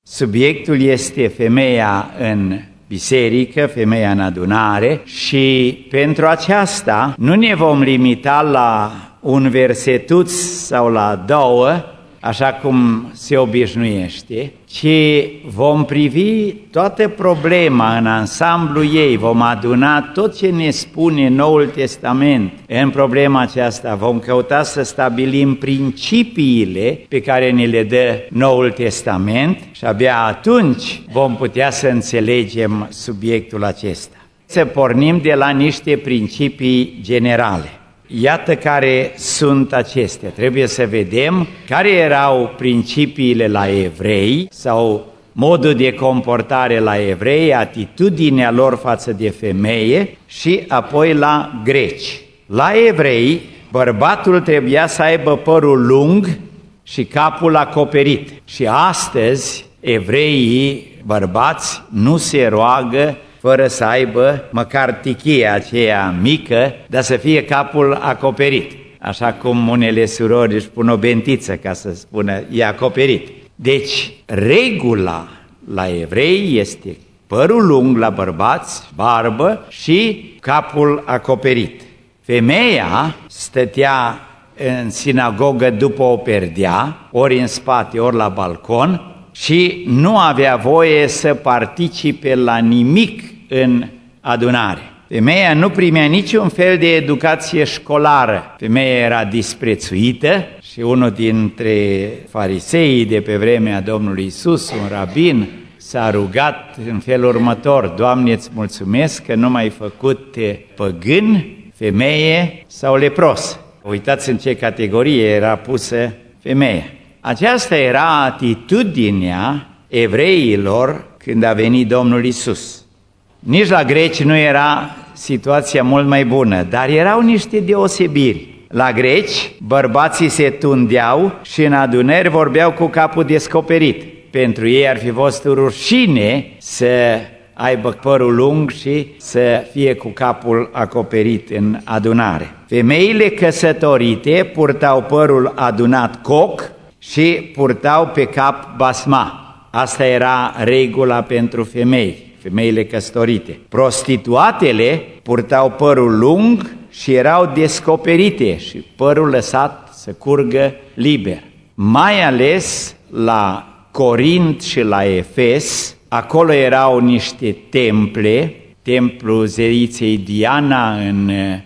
Subiectul este femeia în biserică, femeia în adunare și pentru aceasta nu ne vom limita la un versetuț sau la două, așa cum se obișnuiește, ci vom privi toată problema în ansamblu ei, vom aduna tot ce ne spune Noul Testament în problema aceasta, vom căuta să stabilim principiile pe care ne le dă Noul Testament și abia atunci vom putea să înțelegem subiectul acesta. Să pornim de la niște principii generale. Iată care sunt acestea. Trebuie să vedem care erau principiile la evrei sau modul de comportare la evrei, atitudinea lor față de femeie și apoi la greci. La evrei, bărbatul trebuia să aibă părul lung și capul acoperit. Și astăzi, evreii bărbați nu se roagă fără să aibă măcar tichia aceea mică, dar să fie capul acoperit. Așa cum unele surori își pun o bentiță ca să spună, e acoperit. Deci, regula la evrei este părul lung la bărbați, barbă și capul acoperit. Femeia stătea în sinagogă după o perdea, ori în spate, ori la balcon, și nu avea voie să participe la nimic în adunare. Femeia nu primea niciun fel de educație școlară. Femeia era disprețuită și unul dintre fariseii de pe vremea Domnului Iisus, un rabin, s-a rugat în felul următor: Doamne, îți mulțumesc că nu m-ai făcut păgân, femeie sau lepros. Uitați în ce categorie era pusă femeia. Aceasta era atitudinea evreilor când a venit Domnul Iisus. Nici la greci nu era situația mult mai bună, dar erau niște deosebiri. La greci, bărbații se tundeau și în adunări vorbeau cu capul descoperit. Pentru ei ar fi fost rușine să aibă părul lung și să fie cu capul acoperit în adunare. Femeile căsătorite purtau părul adunat coc și purtau pe cap basma. Asta era regula pentru femei, femeile căsătorite. Prostituatele purtau părul lung și erau descoperite și părul lăsat să curgă liber. Mai ales la Corint și la Efes, acolo erau niște temple, templul zeiței Diana în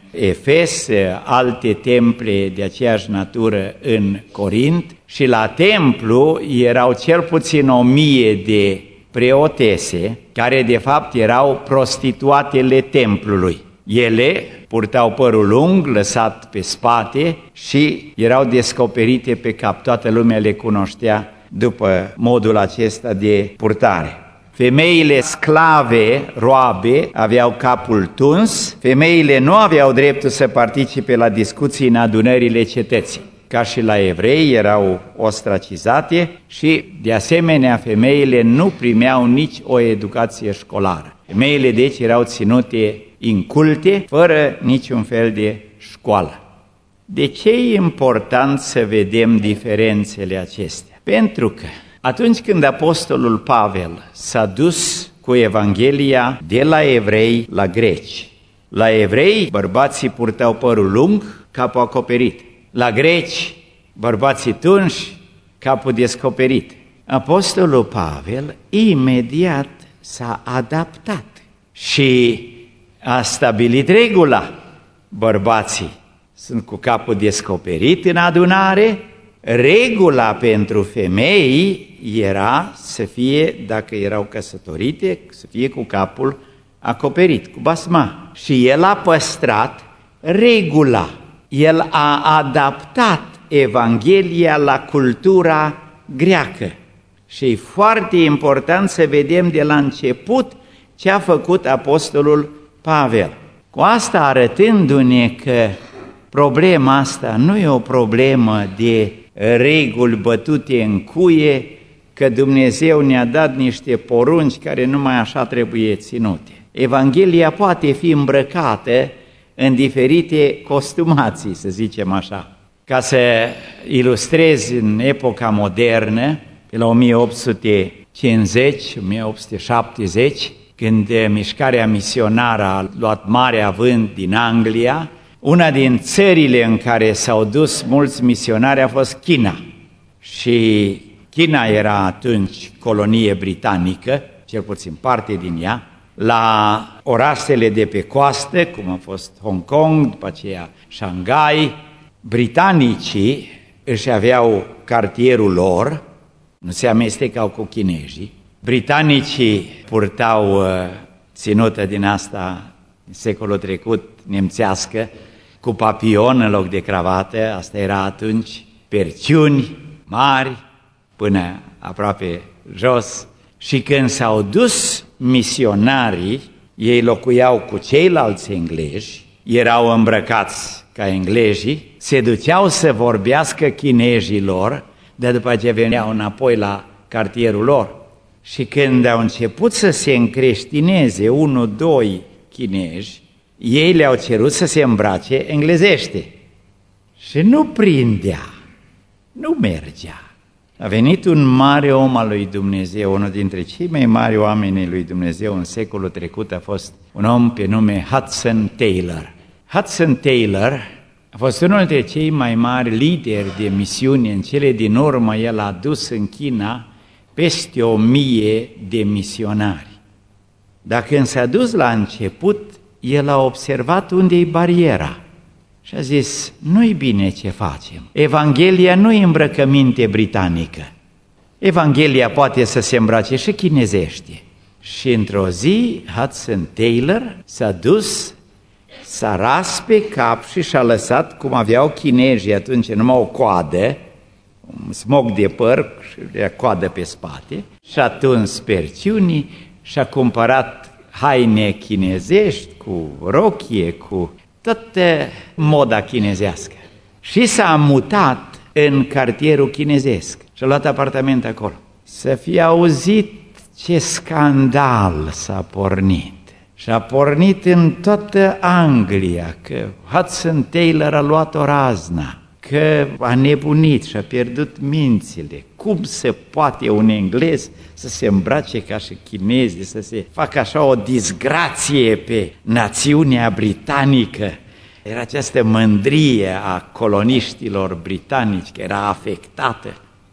Efes, alte temple de aceeași natură în Corint, și la templu erau cel puțin 1000 de preotese, care de fapt erau prostituatele templului. Ele purtau părul lung, lăsat pe spate și erau descoperite pe cap. Toată lumea le cunoștea după modul acesta de purtare. Femeile sclave, roabe, aveau capul tuns, femeile nu aveau dreptul să participe la discuții în adunările cetății. Ca și la evrei, erau ostracizate și, de asemenea, femeile nu primeau nici o educație școlară. Femeile, deci, erau ținute inculte, fără niciun fel de școală. De ce e important să vedem diferențele acestea? Pentru că atunci când apostolul Pavel s-a dus cu Evanghelia de la evrei la greci, la evrei bărbații purtau părul lung, capul acoperit. La greci, bărbații tunși, capul descoperit. Apostolul Pavel imediat s-a adaptat și a stabilit regula. Bărbații sunt cu capul descoperit în adunare, regula pentru femei era să fie, dacă erau căsătorite, să fie cu capul acoperit, cu basma. Și el a păstrat regula. El a adaptat Evanghelia la cultura greacă. Și e foarte important să vedem de la început ce a făcut apostolul Pavel. Cu asta arătându-ne că problema asta nu e o problemă de reguli bătute în cuie, că Dumnezeu ne-a dat niște porunci care numai așa trebuie ținute. Evanghelia poate fi îmbrăcată în diferite costumații, să zicem așa. Ca să ilustrez în epoca modernă, pe la 1850 1870, când mișcarea misionară a luat mare avânt din Anglia, una din țările în care s-au dus mulți misionari a fost China. Și China era atunci colonie britanică, cel puțin parte din ea, la orașele de pe coastă, cum a fost Hong Kong, după aceea Shanghai. Britanicii își aveau cartierul lor, nu se amestecau cu chinezii. Britanicii purtau ținută din asta în secolul trecut, nemțească, cu papion în loc de cravată, asta era atunci, perciuni mari până aproape jos. Și când s-au dus misionarii, ei locuiau cu ceilalți englezi, erau îmbrăcați ca englezii, se duceau să vorbească chinezilor, dar după aceea veneau înapoi la cartierul lor. Și când au început să se încreștineze 1-2 chinezi, ei le-au cerut să se îmbrace englezește. Și nu prindea, nu mergea. A venit un mare om al lui Dumnezeu, unul dintre cei mai mari oameni ai lui Dumnezeu în secolul trecut a fost un om pe nume Hudson Taylor. Hudson Taylor a fost unul dintre cei mai mari lideri de misiune. În cele din urmă, el a dus în China peste 1000 de misionari. Dar când s-a dus la început, el a observat unde e bariera și a zis, nu-i bine ce facem. Evanghelia nu e îmbrăcăminte britanică. Evanghelia poate să se îmbrace și chinezește. Și într-o zi, Hudson Taylor s-a dus, s-a ras pe cap și și-a lăsat, cum aveau chinezii atunci, numai o coadă, un smog de păr și coadă pe spate, și-a tuns perciunii și-a cumpărat haine chinezești cu rochie, cu toată moda chinezească. Și s-a mutat în cartierul chinezesc și-a luat apartament acolo. Să fie auzit ce scandal s-a pornit. Și-a pornit în toată Anglia că Hudson Taylor a luat o razna, că a nebunit și a pierdut mințile. Cum se poate un englez să se îmbrace ca și chinezi, să se facă așa o disgrație pe națiunea britanică? Era această mândrie a coloniștilor britanici, că era afectată.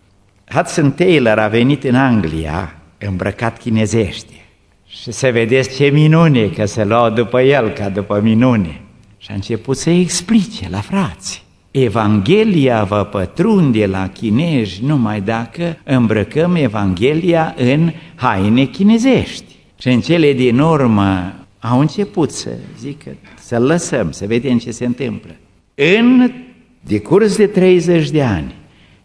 Hudson Taylor a venit în Anglia îmbrăcat chinezește. Și să vedeți ce minune, că se luau după el ca după minune. Și a început să-i explice la frați. Evanghelia va pătrunde la chinezi numai dacă îmbrăcăm Evanghelia în haine chinezești. Și în cele din urmă au început să zică, să lăsăm, să vedem ce se întâmplă. În decurs de 30 de ani,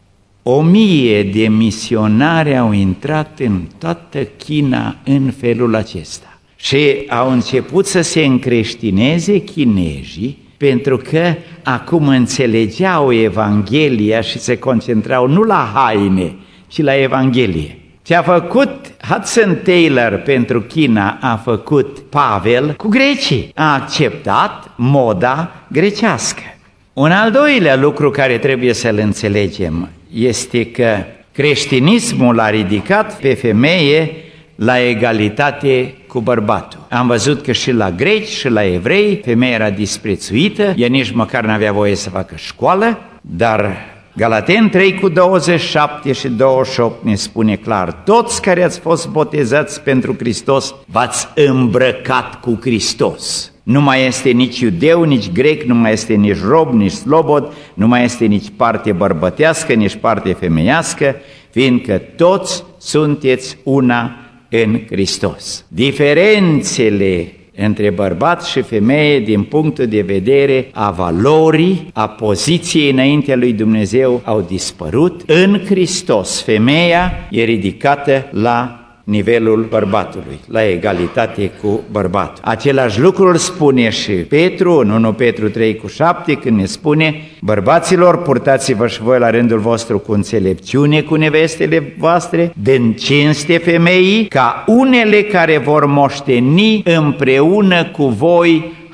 1000 de misionari au intrat în toată China în felul acesta. Și au început să se încreștineze chinezii, pentru că acum înțelegeau Evanghelia și se concentrau nu la haine, ci la Evanghelie. Ce a făcut Hudson Taylor pentru China a făcut Pavel cu grecii. A acceptat moda grecească. Un al doilea lucru care trebuie să-l înțelegem este că creștinismul a ridicat pe femeie la egalitate cu bărbatul. Am văzut că și la greci și la evrei femeia era disprețuită, ea nici măcar n-avea voie să facă școală, dar Galateni 3:27 și 28 ne spune clar, toți care ați fost botezați pentru Hristos v-ați îmbrăcat cu Hristos. Nu mai este nici iudeu, nici grec, nu mai este nici rob, nici slobod, nu mai este nici parte bărbătească, nici parte femeiască, fiindcă toți sunteți una în Hristos. Diferențele între bărbat și femeie din punctul de vedere a valorii, a poziției înaintea lui Dumnezeu au dispărut. În Hristos femeia e ridicată la nivelul bărbatului, la egalitate cu bărbatul. Același lucru îl spune și Petru, în 1 Petru 3:7, când ne spune, bărbaților, purtați-vă și voi la rândul vostru cu înțelepciune cu nevestele voastre, dând cinste femeii, ca unele care vor moșteni împreună cu voi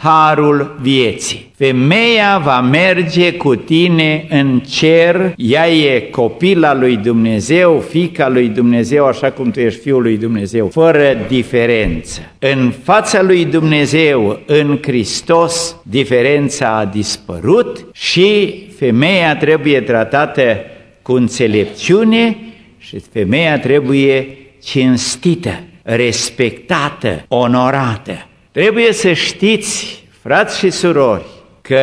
harul vieții. Femeia va merge cu tine în cer, ea e copila lui Dumnezeu, fiica lui Dumnezeu, așa cum tu ești fiul lui Dumnezeu, fără diferență. În fața lui Dumnezeu, în Hristos, diferența a dispărut și femeia trebuie tratată cu înțelepciune și femeia trebuie cinstită, respectată, onorată. Trebuie să știți, frați și surori, că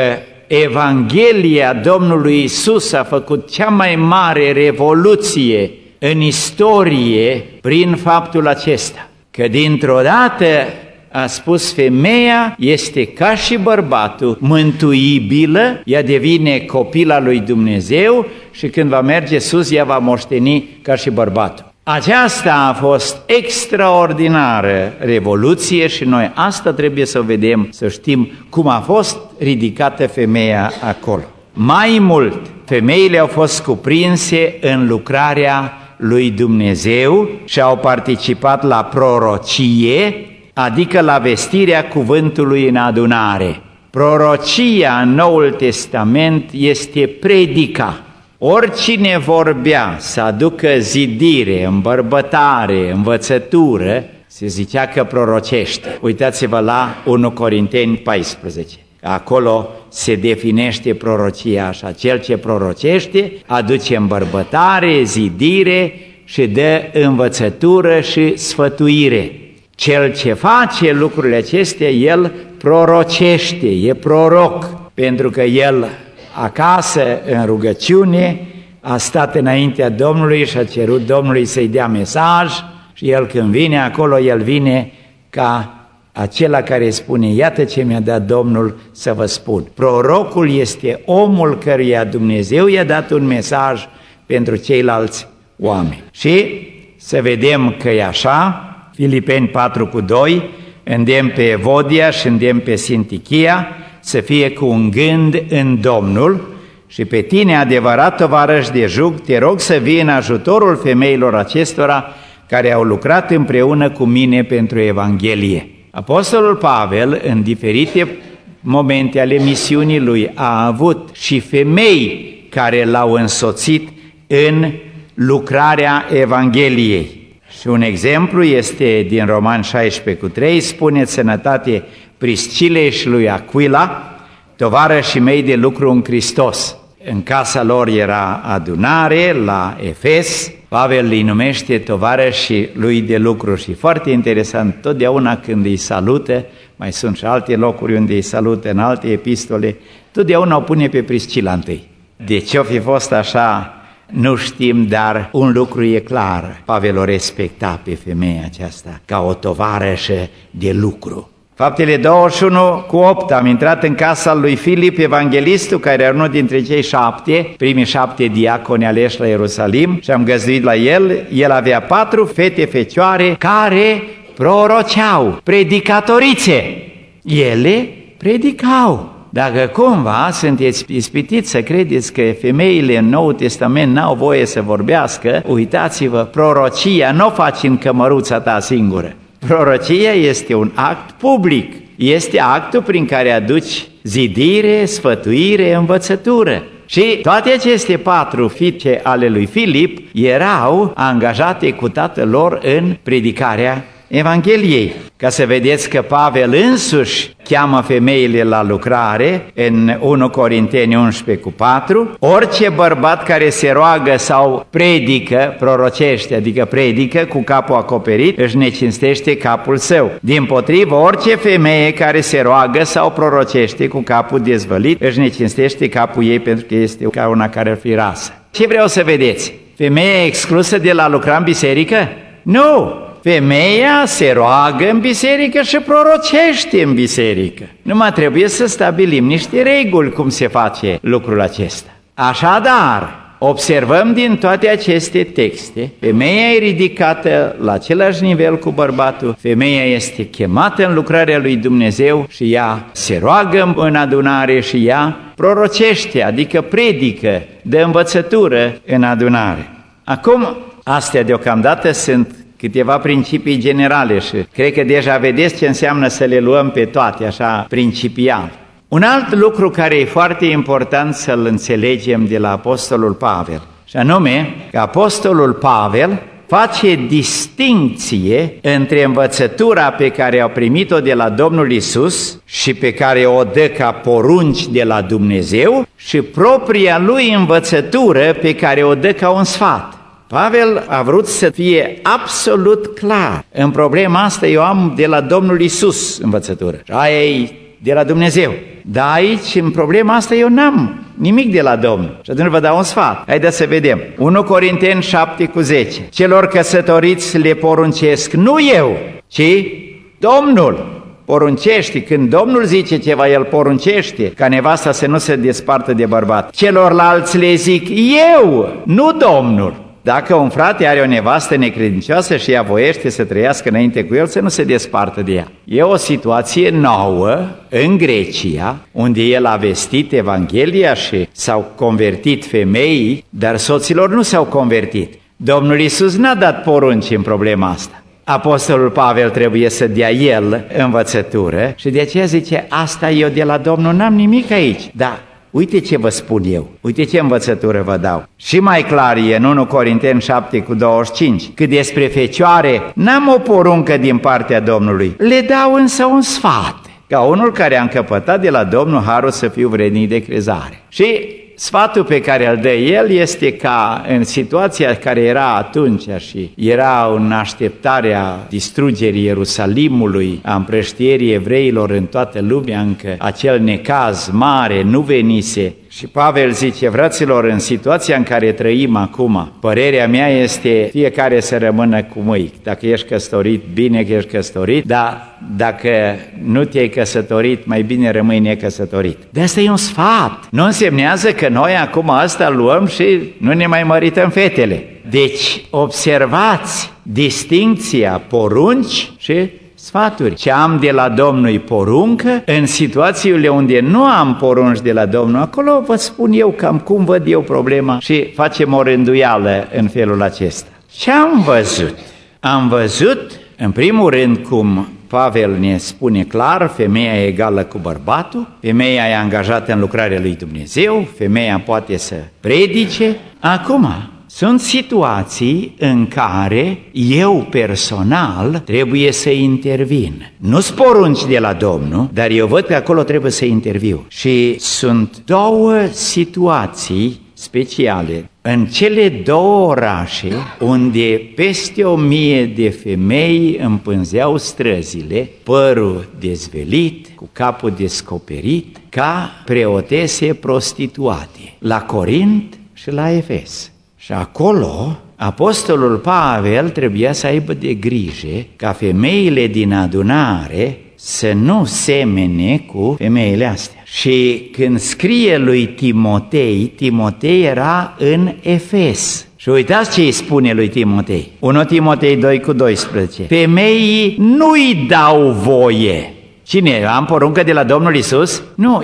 Evanghelia Domnului Isus a făcut cea mai mare revoluție în istorie prin faptul acesta, că dintr-o dată a spus femeia este ca și bărbatul, mântuibilă, ea devine copila lui Dumnezeu și când va merge sus, ea va moșteni ca și bărbatul. Aceasta a fost extraordinară revoluție și noi asta trebuie să vedem, să știm cum a fost ridicată femeia acolo. Mai mult, femeile au fost cuprinse în lucrarea lui Dumnezeu și au participat la prorocie, adică la vestirea cuvântului în adunare. Prorocia în Noul Testament este predica. Oricine vorbea să aducă zidire, îmbărbătare, învățătură, se zicea că prorocește. Uitați-vă la 1 Corinteni 14. Acolo se definește prorocia așa. Cel ce prorocește aduce îmbărbătare, zidire și dă învățătură și sfătuire. Cel ce face lucrurile acestea, el prorocește, e proroc, pentru că el acasă, în rugăciune, a stat înaintea Domnului și a cerut Domnului să-i dea mesaj și el când vine acolo, el vine ca acela care spune, iată ce mi-a dat Domnul să vă spun. Prorocul este omul căruia Dumnezeu i-a dat un mesaj pentru ceilalți oameni. Și să vedem că e așa, Filipeni 4:2, îndemn pe Evodia și îndemn pe Sintichia să fie cu un gând în Domnul și pe tine, adevărat tovarăș de jug, te rog să vii în ajutorul femeilor acestora care au lucrat împreună cu mine pentru Evanghelie. Apostolul Pavel, în diferite momente ale misiunii lui, a avut și femei care l-au însoțit în lucrarea Evangheliei. Și un exemplu este din Roman 16:3, spune sănătate Priscilei și lui Aquila, tovarășii mei de lucru în Hristos. În casa lor era adunare la Efes, Pavel îi numește tovarășii lui de lucru și foarte interesant, totdeauna când îi salută, mai sunt și alte locuri unde îi salută în alte epistole, totdeauna o pune pe Priscila întâi. De ce o fi fost așa? Nu știm, dar un lucru e clar, Pavel o respecta pe femeia aceasta ca o tovarășă de lucru. Faptele 21:8, am intrat în casa lui Filip, evanghelistul, care era unul dintre cei 7, primii 7 diaconi aleși la Ierusalim, și am găzduit la el. El avea 4 fete fecioare care proroceau, predicatorițe. Ele predicau. Dacă cumva sunteți ispitiți să credeți că femeile în Noul Testament n-au voie să vorbească, uitați-vă, prorocia nu o faci în cămăruța ta singură. Prorocia este un act public, este actul prin care aduci zidire, sfătuire, învățătură. Și toate aceste 4 fiice ale lui Filip erau angajate cu tatăl lor în predicarea Evangheliei. Ca să vedeți că Pavel însuși cheamă femeile la lucrare în 1 Corinteni 11:4, orice bărbat care se roagă sau predică, prorocește, adică predică cu capul acoperit, își necinstește capul său. Dimpotrivă, orice femeie care se roagă sau prorocește cu capul dezvălit, își necinstește capul ei pentru că este ca una care ar fi rasă. Ce vreau să vedeți? Femeia exclusă de la lucra în biserică? Nu! Femeia se roagă în biserică și prorocește în biserică. Numai trebuie să stabilim niște reguli cum se face lucrul acesta. Așadar, observăm din toate aceste texte, femeia e ridicată la același nivel cu bărbatul, femeia este chemată în lucrarea lui Dumnezeu și ea se roagă în adunare și ea prorocește, adică predică, dă învățătură în adunare. Acum, astea deocamdată sunt câteva principii generale și cred că deja vedeți ce înseamnă să le luăm pe toate, așa principial. Un alt lucru care e foarte important să-l înțelegem de la Apostolul Pavel, și anume că Apostolul Pavel face distincție între învățătura pe care au primit-o de la Domnul Iisus și pe care o dă ca porunci de la Dumnezeu și propria lui învățătură pe care o dă ca un sfat. Pavel a vrut să fie absolut clar. În problema asta eu am de la Domnul Iisus învățătură și aia e de la Dumnezeu. Dar aici, în problema asta, eu n-am nimic de la Domnul. Și atunci vă dau un sfat. Haideți să vedem. 1 Corinteni 7:10. Celor căsătoriți le poruncesc, nu eu, ci Domnul poruncește. Când Domnul zice ceva, El poruncește ca nevasta să nu se despartă de bărbat. Celorlalți le zic eu, nu Domnul. Dacă un frate are o nevastă necredincioasă și ea voiește să trăiască înainte cu el, să nu se despartă de ea. E o situație nouă în Grecia, unde el a vestit Evanghelia și s-au convertit femeii, dar soților nu s-au convertit. Domnul Iisus n-a dat porunci în problema asta. Apostolul Pavel trebuie să dea el învățătură și de aceea zice, asta eu de la Domnul n-am nimic aici, dar uite ce vă spun eu, uite ce învățătură vă dau. Și mai clar e în 1 Corinteni 7:25, că despre fecioare n-am o poruncă din partea Domnului, le dau însă un sfat, ca unul care a încăpătat de la Domnul harul să fiu vrednic de crezare. Și sfatul pe care îl dă el este ca în situația care era atunci și era în așteptarea distrugerii Ierusalimului, a împrăștierii evreilor în toată lumea, încă acel necaz mare nu venise. Și Pavel zice, fraților, în situația în care trăim acum, părerea mea este fiecare să rămână cu mâini. Dacă ești căsătorit, bine că ești căsătorit, dar dacă nu te-ai căsătorit, mai bine rămâi necăsătorit. De asta e un sfat. Nu însemnează că noi acum asta luăm și nu ne mai mărităm fetele. Deci observați distincția porunci și sfaturi. Ce am de la Domnul poruncă, în situațiile unde nu am porunci de la Domnul, acolo vă spun eu cam cum văd eu problema și facem o rânduială în felul acesta. Ce am văzut? Am văzut, în primul rând, cum Pavel ne spune clar, femeia e egală cu bărbatul, femeia e angajată în lucrarea lui Dumnezeu, femeia poate să predice. Acum, sunt situații în care eu personal trebuie să intervin. Nu-s porunci de la Domnul, dar eu văd că acolo trebuie să interviu. Și sunt două situații speciale. În cele două orașe, unde peste 1000 de femei împânzeau străzile, părul dezvelit, cu capul descoperit, ca preotese prostituate, la Corint și la Efes. Și acolo, apostolul Pavel trebuia să aibă de grijă ca femeile din adunare să nu semene cu femeile astea. Și când scrie lui Timotei, Timotei era în Efes. Și uitați ce îi spune lui Timotei. 1 Timotei 2:12. Femeii nu-i dau voie. Cine? Am poruncă de la Domnul Iisus? Nu,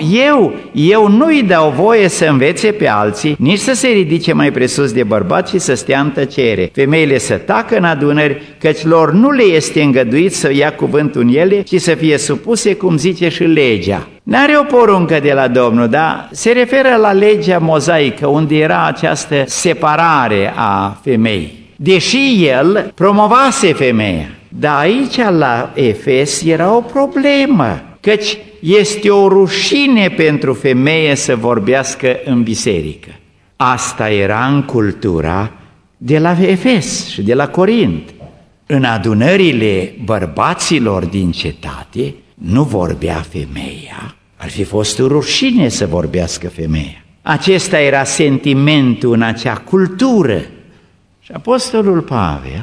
eu nu-i dau voie să învețe pe alții, nici să se ridice mai presus de bărbați și să stea în tăcere. Femeile să tacă în adunări, căci lor nu le este îngăduit să ia cuvântul în ele, ci să fie supuse, cum zice și legea. N-are o poruncă de la Domnul, dar se referă la legea mozaică, unde era această separare a femeii. Deși el promovase femeia. Dar aici la Efes era o problemă, căci este o rușine pentru femeie să vorbească în biserică. Asta era în cultura de la Efes și de la Corint. În adunările bărbaților din cetate nu vorbea femeia. Ar fi fost o rușine să vorbească femeia. Acesta era sentimentul în acea cultură. Și apostolul Pavel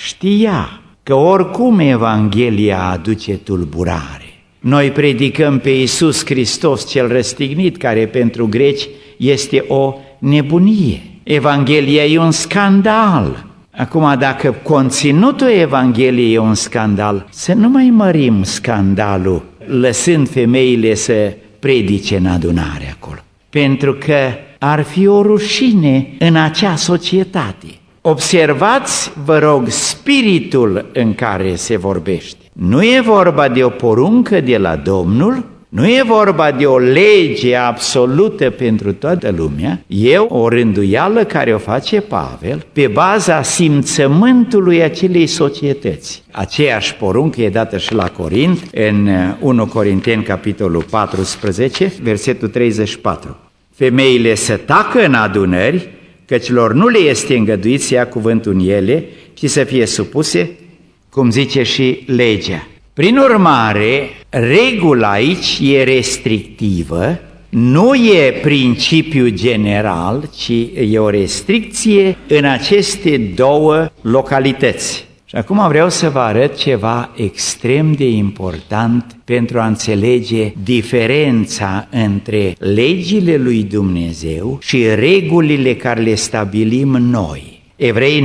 știa că oricum Evanghelia aduce tulburare. Noi predicăm pe Iisus Hristos cel răstignit, care pentru greci este o nebunie. Evanghelia e un scandal. Acum, dacă conținutul Evangheliei e un scandal, să nu mai mărim scandalul, lăsând femeile să predice în adunare acolo. Pentru că ar fi o rușine în acea societate. Observați, vă rog, spiritul în care se vorbește. Nu e vorba de o poruncă de la Domnul, nu e vorba de o lege absolută pentru toată lumea, e o rânduială care o face Pavel pe baza simțământului acelei societăți. Aceeași poruncă e dată și la Corint, în 1 Corinteni, capitolul 14, versetul 34. Femeile să tacă în adunări, căci lor nu le este îngăduit să ia cuvântul în ele, ci să fie supuse, cum zice și legea. Prin urmare, regula aici e restrictivă, nu e principiu general, ci e o restricție în aceste două localități. Și acum vreau să vă arăt ceva extrem de important pentru a înțelege diferența între legile lui Dumnezeu și regulile care le stabilim noi. Evrei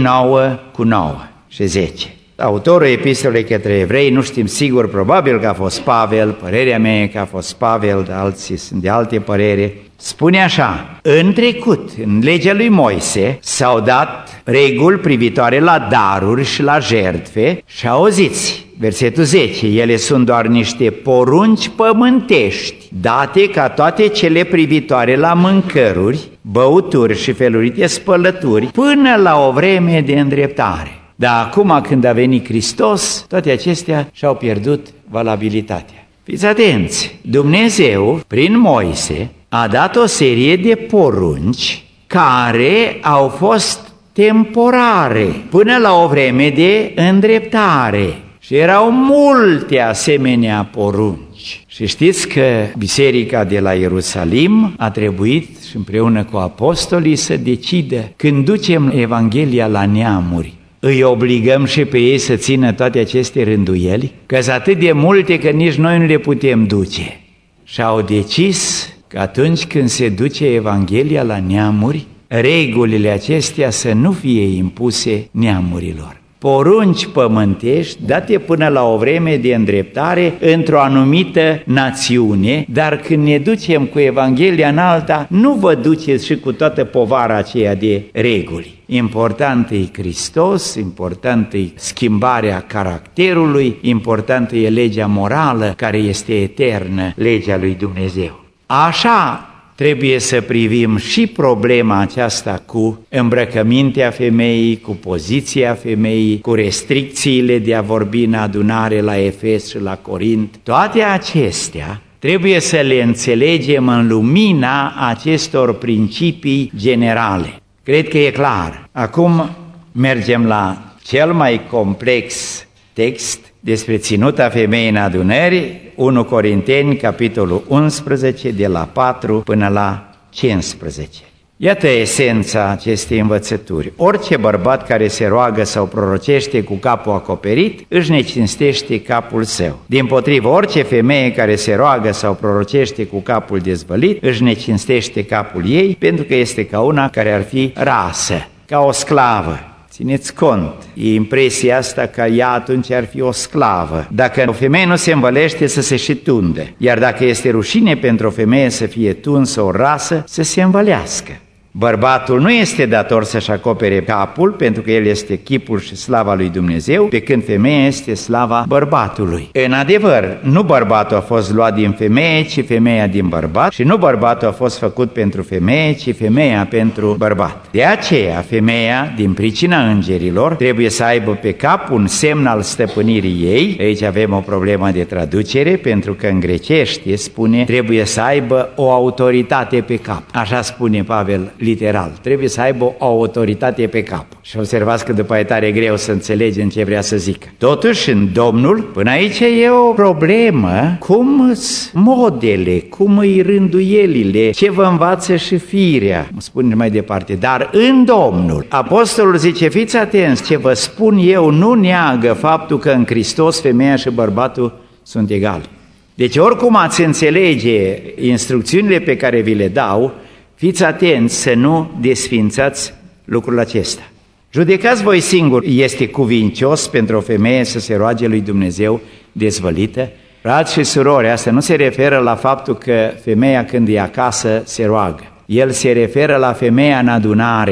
9:9-10. Autorul epistolei către evrei, nu știm sigur, probabil că a fost Pavel, părerea mea e că a fost Pavel, dar alții sunt de alte părere, spune așa: în trecut, în legea lui Moise, s-au dat reguli privitoare la daruri și la jertfe și auziți, versetul 10, ele sunt doar niște porunci pământești, date ca toate cele privitoare la mâncăruri, băuturi și feluri de spălături, până la o vreme de îndreptare. Dar acum, când a venit Hristos, toate acestea și-au pierdut valabilitatea. Fiți atenți, Dumnezeu, prin Moise, a dat o serie de porunci care au fost temporare, până la o vreme de îndreptare. Și erau multe asemenea porunci. Și știți că biserica de la Ierusalim a trebuit, și împreună cu apostolii, să decidă când ducem Evanghelia la neamuri, îi obligăm și pe ei să țină toate aceste rânduieli, că sunt atât de multe că nici noi nu le putem duce. Și au decis că atunci când se duce Evanghelia la neamuri, regulile acestea să nu fie impuse neamurilor. Porunci pământești date până la o vreme de îndreptare într-o anumită națiune, dar când ne ducem cu Evanghelia în alta, nu vă duceți și cu toată povara aceea de reguli. Important e Hristos, important e schimbarea caracterului, important e legea morală care este eternă, legea lui Dumnezeu. Așa trebuie să privim și problema aceasta cu îmbrăcămintea femeii, cu poziția femeii, cu restricțiile de a vorbi în adunare la Efes și la Corint. Toate acestea trebuie să le înțelegem în lumina acestor principii generale. Cred că e clar. Acum mergem la cel mai complex text despre ținuta femeii în adunări, 1 Corinteni, capitolul 11, de la 4 până la 15. Iată esența acestei învățături. Orice bărbat care se roagă sau prorocește cu capul acoperit, își necinstește capul său. Dimpotrivă, orice femeie care se roagă sau prorocește cu capul dezvălit, își necinstește capul ei, pentru că este ca una care ar fi rasă, ca o sclavă. Țineți cont, e impresia asta că ea atunci ar fi o sclavă. Dacă o femeie nu se învălește, să se și tunde. Iar dacă este rușine pentru o femeie să fie tunsă o rasă, să se învălească. Bărbatul nu este dator să-și acopere capul, pentru că el este chipul și slava lui Dumnezeu, pe când femeia este slava bărbatului. În adevăr, nu bărbatul a fost luat din femeie, ci femeia din bărbat, și nu bărbatul a fost făcut pentru femeie, ci femeia pentru bărbat. De aceea, femeia, din pricina îngerilor, trebuie să aibă pe cap un semn al stăpânirii ei. Aici avem o problemă de traducere, pentru că în grecește spune trebuie să aibă o autoritate pe cap. Așa spune Pavel literal, trebuie să aibă o autoritate pe cap. Și observați că după aia e tare greu să înțelegem ce vrea să zică. Totuși, în Domnul, până aici e o problemă, cum modele, cum îi rânduielile, ce vă învață și firea, mă spune mai departe, dar în Domnul. Apostolul zice, fiți atenți, ce vă spun eu nu neagă faptul că în Hristos femeia și bărbatul sunt egali. Deci oricum ați înțelege instrucțiunile pe care vi le dau, fiți atenți să nu desfințați lucrul acesta. Judecați voi singuri, este cuvincios pentru o femeie să se roage lui Dumnezeu dezvălită? Frați și surori, asta nu se referă la faptul că femeia când e acasă se roagă. El se referă la femeia în adunare.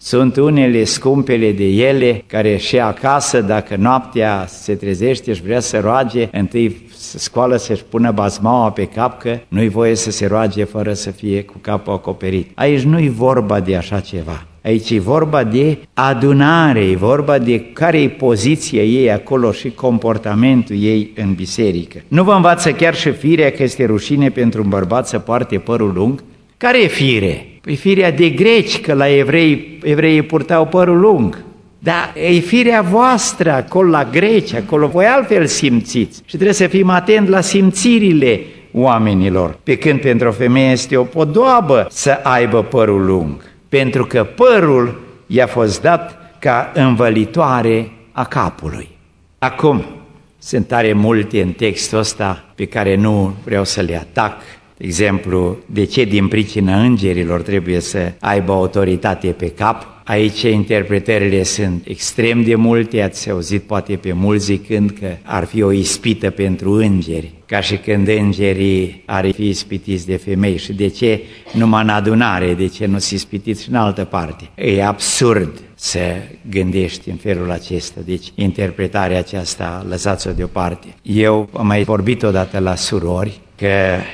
Sunt unele scumpele de ele care și acasă, dacă noaptea se trezește și vrea să roage, întâi să scoală, să-și pună bazmaua pe cap, că nu-i voie să se roage fără să fie cu capul acoperit. Aici nu-i vorba de așa ceva. Aici e vorba de adunare, e vorba de care e poziția ei acolo și comportamentul ei în biserică. Nu vă învață chiar și firea că este rușine pentru un bărbat să poarte părul lung? Care e fire? Păi firea de greci, că la evreii purtau părul lung. Dar e firea voastră acolo la greci, acolo voi altfel simțiți. Și trebuie să fim atenți la simțirile oamenilor. Pe când pentru o femeie este o podoabă să aibă părul lung. Pentru că părul i-a fost dat ca învălitoare a capului. Acum, sunt tare multe în textul ăsta pe care nu vreau să le atac. De exemplu, de ce din pricina îngerilor trebuie să aibă autoritate pe cap? Aici interpretările sunt extrem de multe, ați auzit poate pe mulți zicând că ar fi o ispită pentru îngeri, ca și când îngerii ar fi ispitiți de femei. Și de ce numai în adunare, de ce nu se ispitiți și în altă parte? E absurd să gândești în felul acesta, deci interpretarea aceasta lăsați-o deoparte. Eu am mai vorbit odată la surori că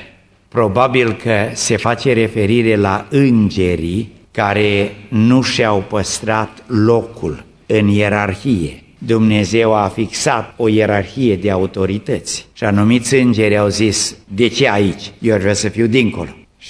probabil că se face referire la îngerii care nu și-au păstrat locul în ierarhie. Dumnezeu a fixat o ierarhie de autorități și anumiți îngeri au zis, de ce aici? Eu vreau să fiu dincolo.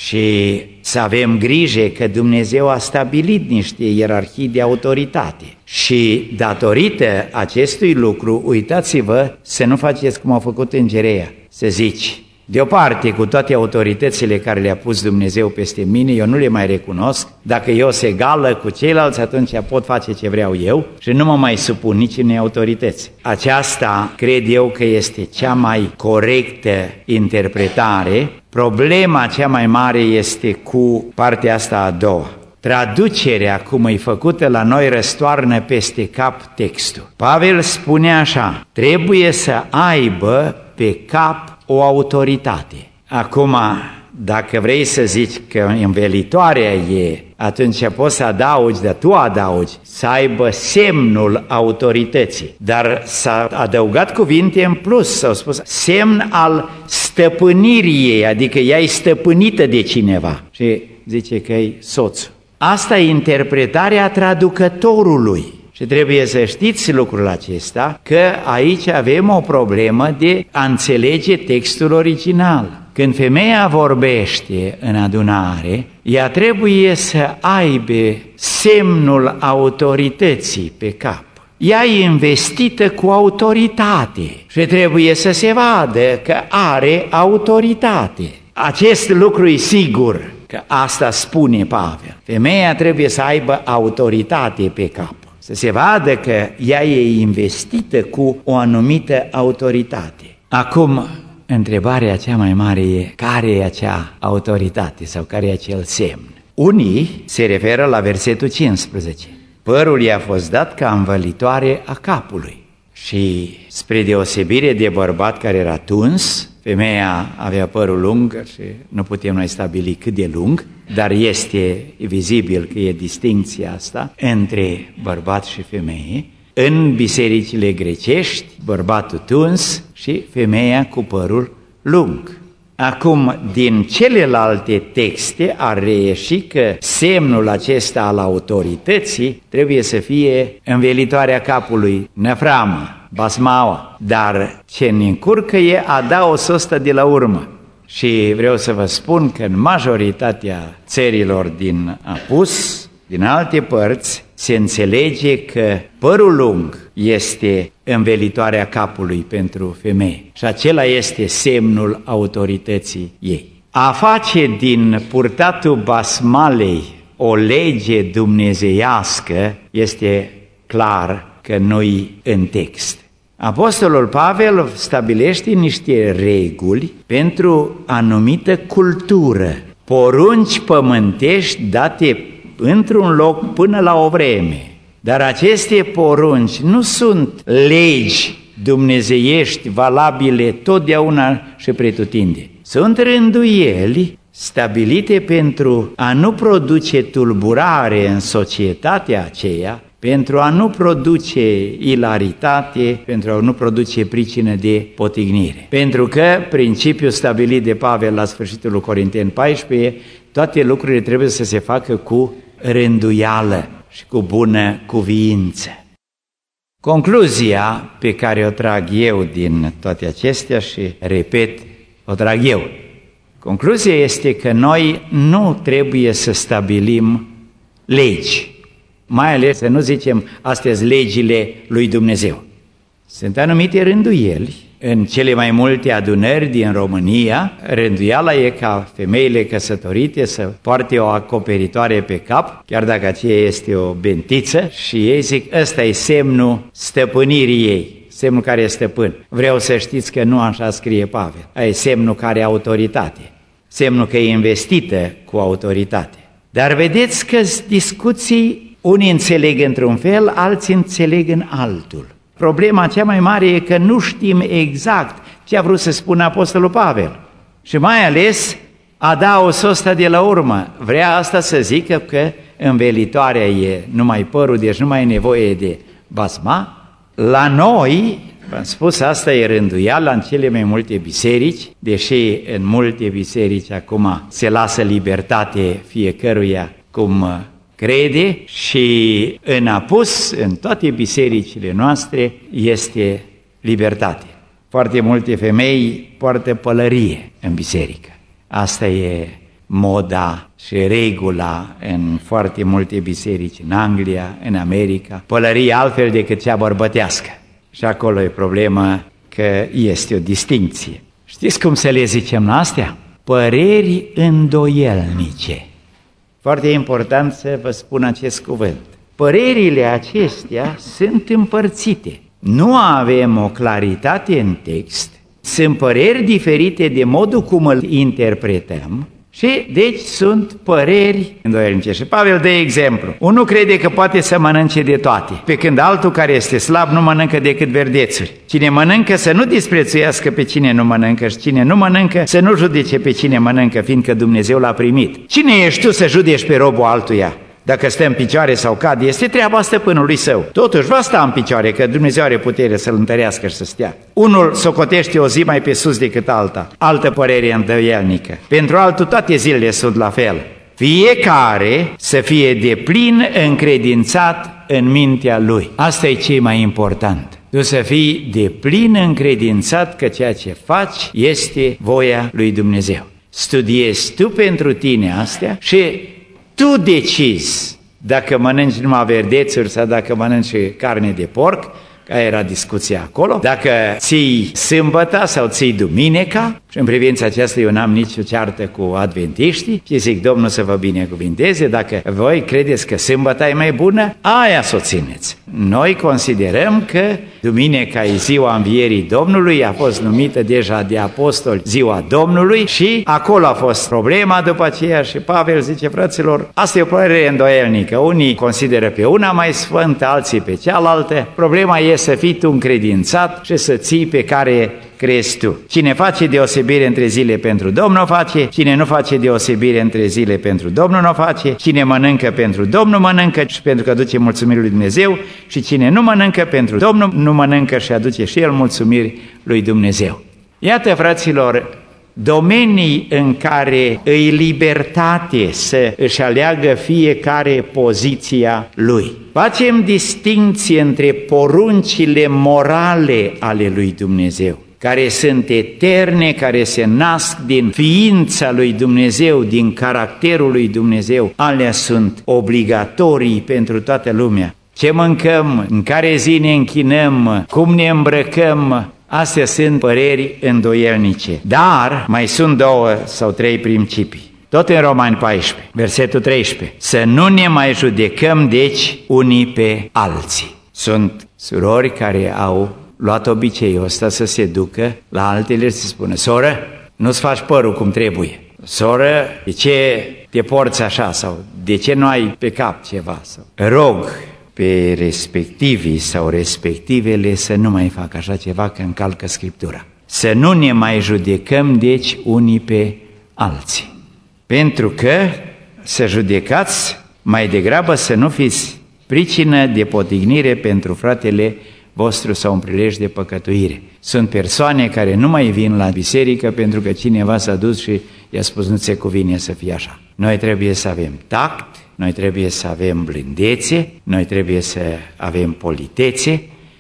Și să avem grijă că Dumnezeu a stabilit niște ierarhii de autoritate. Și datorită acestui lucru, uitați-vă să nu faceți cum au făcut îngereia, să zici, deoparte cu toate autoritățile care le-a pus Dumnezeu peste mine, eu nu le mai recunosc, dacă eu se egală cu ceilalți, atunci pot face ce vreau eu și nu mă mai supun nici unei autorități. Aceasta cred eu că este cea mai corectă interpretare. Problema cea mai mare este cu partea asta a doua. Traducerea, cum e făcută la noi, răstoarnă peste cap textul. Pavel spune așa, trebuie să aibă pe cap o autoritate. Acum, dacă vrei să zici că învelitoarea e, atunci poți să adaugi, dar tu adaugi, să aibă semnul autorității. Dar s-a adăugat cuvinte în plus, s-au spus semn al stăpânirii ei, adică ea e stăpânită de cineva. Și zice că e soțul. Asta e interpretarea traducătorului. Și trebuie să știți lucrul acesta, că aici avem o problemă de a înțelege textul original. Când femeia vorbește în adunare, ea trebuie să aibă semnul autorității pe cap. Ea e investită cu autoritate și trebuie să se vadă că are autoritate. Acest lucru e sigur, că asta spune Pavel. Femeia trebuie să aibă autoritate pe cap. Să se vadă că ea e investită cu o anumită autoritate. Acum, întrebarea cea mai mare e, care e acea autoritate sau care e acel semn? Unii se referă la versetul 15. Părul i-a fost dat ca învălitoare a capului. Și spre deosebire de bărbat care era tuns, femeia avea părul lung și nu putem noi stabili cât de lung, dar este vizibil că e distincția asta între bărbat și femeie. În bisericile grecești, bărbatul tuns și femeia cu părul lung. Acum, din celelalte texte ar reieși că semnul acesta al autorității trebuie să fie învelitoarea capului, năframa, basmaua, dar ce ne încurcă e adaos ăsta de la urmă. Și vreau să vă spun că în majoritatea țărilor din apus, din alte părți, se înțelege că părul lung este învelitoarea capului pentru femeie și acela este semnul autorității ei. A face din purtatul basmalei o lege dumnezeiască este clar că nu-i în text. Apostolul Pavel stabilește niște reguli pentru anumită cultură, porunci pământești date într-un loc până la o vreme. Dar aceste porunci nu sunt legi dumnezeiești valabile totdeauna și pretutindeni. Sunt rânduieli stabilite pentru a nu produce tulburare în societatea aceea, pentru a nu produce ilaritate, pentru a nu produce pricină de potignire. Pentru că principiul stabilit de Pavel la sfârșitul lui Corinteni 14, toate lucrurile trebuie să se facă cu rânduială și cu bună cuviință. Concluzia pe care o trag eu din toate acestea și, repet, o trag eu. Concluzia este că noi nu trebuie să stabilim legi, mai ales să nu zicem astăzi legile lui Dumnezeu. Sunt anumite rânduieli în cele mai multe adunări din România. Rânduiala e ca femeile căsătorite să poarte o acoperitoare pe cap, chiar dacă aceea este o bentiță, și ei zic, ăsta e semnul stăpânirii ei, semnul care e stăpân. Vreau să știți că nu așa scrie Pavel. Aia e semnul care are autoritate, semnul că e investită cu autoritate. Dar vedeți că discuții, unii înțeleg într-un fel, alții înțeleg în altul. Problema cea mai mare e că nu știm exact ce a vrut să spună Apostolul Pavel. Și mai ales adaosul ăsta de la urmă. Vrea asta să zică că învelitoarea e numai părul, deci nu mai e nevoie de basma. La noi, v-am spus, asta e rânduiala în cele mai multe biserici, deși în multe biserici acum se lasă libertate fiecăruia cum crede, și în apus, în toate bisericile noastre, este libertate. Foarte multe femei poartă pălărie în biserică. Asta e moda și regula în foarte multe biserici, în Anglia, în America. Pălărie altfel decât cea bărbătească. Și acolo e problema că este o distincție. Știți cum să le zicem la astea? Păreri îndoielnice. Foarte important să vă spun acest cuvânt. Părerile acestea sunt împărțite. Nu avem o claritate în text, sunt păreri diferite de modul cum îl interpretăm și deci sunt păreri îndoielnice. Și Pavel dă exemplu. Unul crede că poate să mănânce de toate, pe când altul care este slab nu mănâncă decât verdețuri. Cine mănâncă să nu disprețuiască pe cine nu mănâncă și cine nu mănâncă să nu judece pe cine mănâncă, fiindcă Dumnezeu l-a primit. Cine ești tu să judeci pe robul altuia? Dacă stă în picioare sau cade, este treaba stăpânului său. Totuși va sta în picioare, că Dumnezeu are putere să-l întărească și să stea. Unul socotește o zi mai pe sus decât alta, altă părere îndoielnică. Pentru altul toate zilele sunt la fel. Fiecare să fie deplin încredințat în mintea lui. Asta e ce mai important. Tu să fii deplin încredințat că ceea ce faci este voia lui Dumnezeu. Studiezi tu pentru tine astea și tu decizi dacă mănânci numai verdețuri sau dacă mănânci carne de porc, care era discuția acolo, dacă ții sâmbăta sau ții duminica, și în privința aceasta eu n-am nicio ceartă cu adventiștii, și zic Domnul să vă binecuvinteze, dacă voi credeți că sâmbăta e mai bună, aia să o țineți. Noi considerăm că duminica e ziua învierii Domnului, a fost numită deja de apostoli ziua Domnului și acolo a fost problema după aceea și Pavel zice, fraților, asta e o părere îndoielnică, unii consideră pe una mai sfântă, alții pe cealaltă, problema e să fii tu încredințat și să ții pe care crezi tu. Cine face deosebire între zile pentru Domnul o face, cine nu face deosebire între zile pentru Domnul nu o face, cine mănâncă pentru Domnul mănâncă și pentru că aduce mulțumiri lui Dumnezeu și cine nu mănâncă pentru Domnul nu mănâncă și aduce și el mulțumiri lui Dumnezeu. Iată, fraților, domenii în care îi libertate să își aleagă fiecare poziția lui. Facem distinție între poruncile morale ale lui Dumnezeu, care sunt eterne, care se nasc din ființa lui Dumnezeu, din caracterul lui Dumnezeu. Alea sunt obligatorii pentru toată lumea. Ce mâncăm, în care zi ne închinăm, cum ne îmbrăcăm, astea sunt păreri îndoielnice. Dar mai sunt 2 sau 3 principii. Tot în Romani 14, versetul 13. Să nu ne mai judecăm, deci, unii pe alții. Sunt surori care au luat obiceiul ăsta să se ducă la altele și să spună, soră, nu-ți faci părul cum trebuie. Soră, de ce te porți așa? Sau de ce nu ai pe cap ceva? Sau rog pe respectivii sau respectivele să nu mai facă așa ceva, că încalcă Scriptura. Să nu ne mai judecăm, deci, unii pe alții. Pentru că să judecați, mai degrabă să nu fiți pricină de potignire pentru fratele vostru sau un prilej de păcătuire. Sunt persoane care nu mai vin la biserică pentru că cineva s-a dus și i-a spus nu ți-e cuvine să fie așa. Noi trebuie să avem tact, noi trebuie să avem blândețe, noi trebuie să avem politețe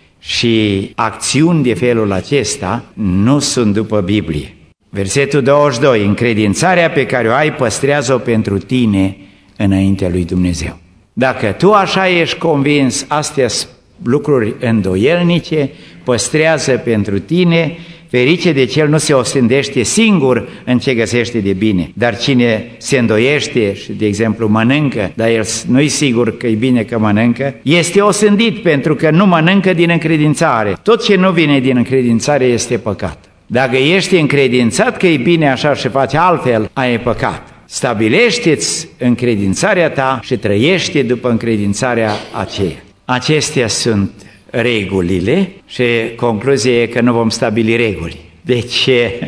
și acțiuni de felul acesta nu sunt după Biblie. Versetul 22, încredințarea pe care o ai păstrează-o pentru tine înaintea lui Dumnezeu. Dacă tu așa ești convins, astea sunt lucruri îndoielnice, păstrează pentru tine, ferice de cel nu se osândește singur în ce găsește de bine, dar cine se îndoiește și, de exemplu, mănâncă, dar el nu-i sigur că e bine că mănâncă, este osândit pentru că nu mănâncă din încredințare. Tot ce nu vine din încredințare este păcat. Dacă ești încredințat că e bine așa și faci altfel, ai păcat. Stabilește-ți încredințarea ta și trăiește după încredințarea aceea. Acestea sunt regulile și concluzia e că nu vom stabili reguli. Deci,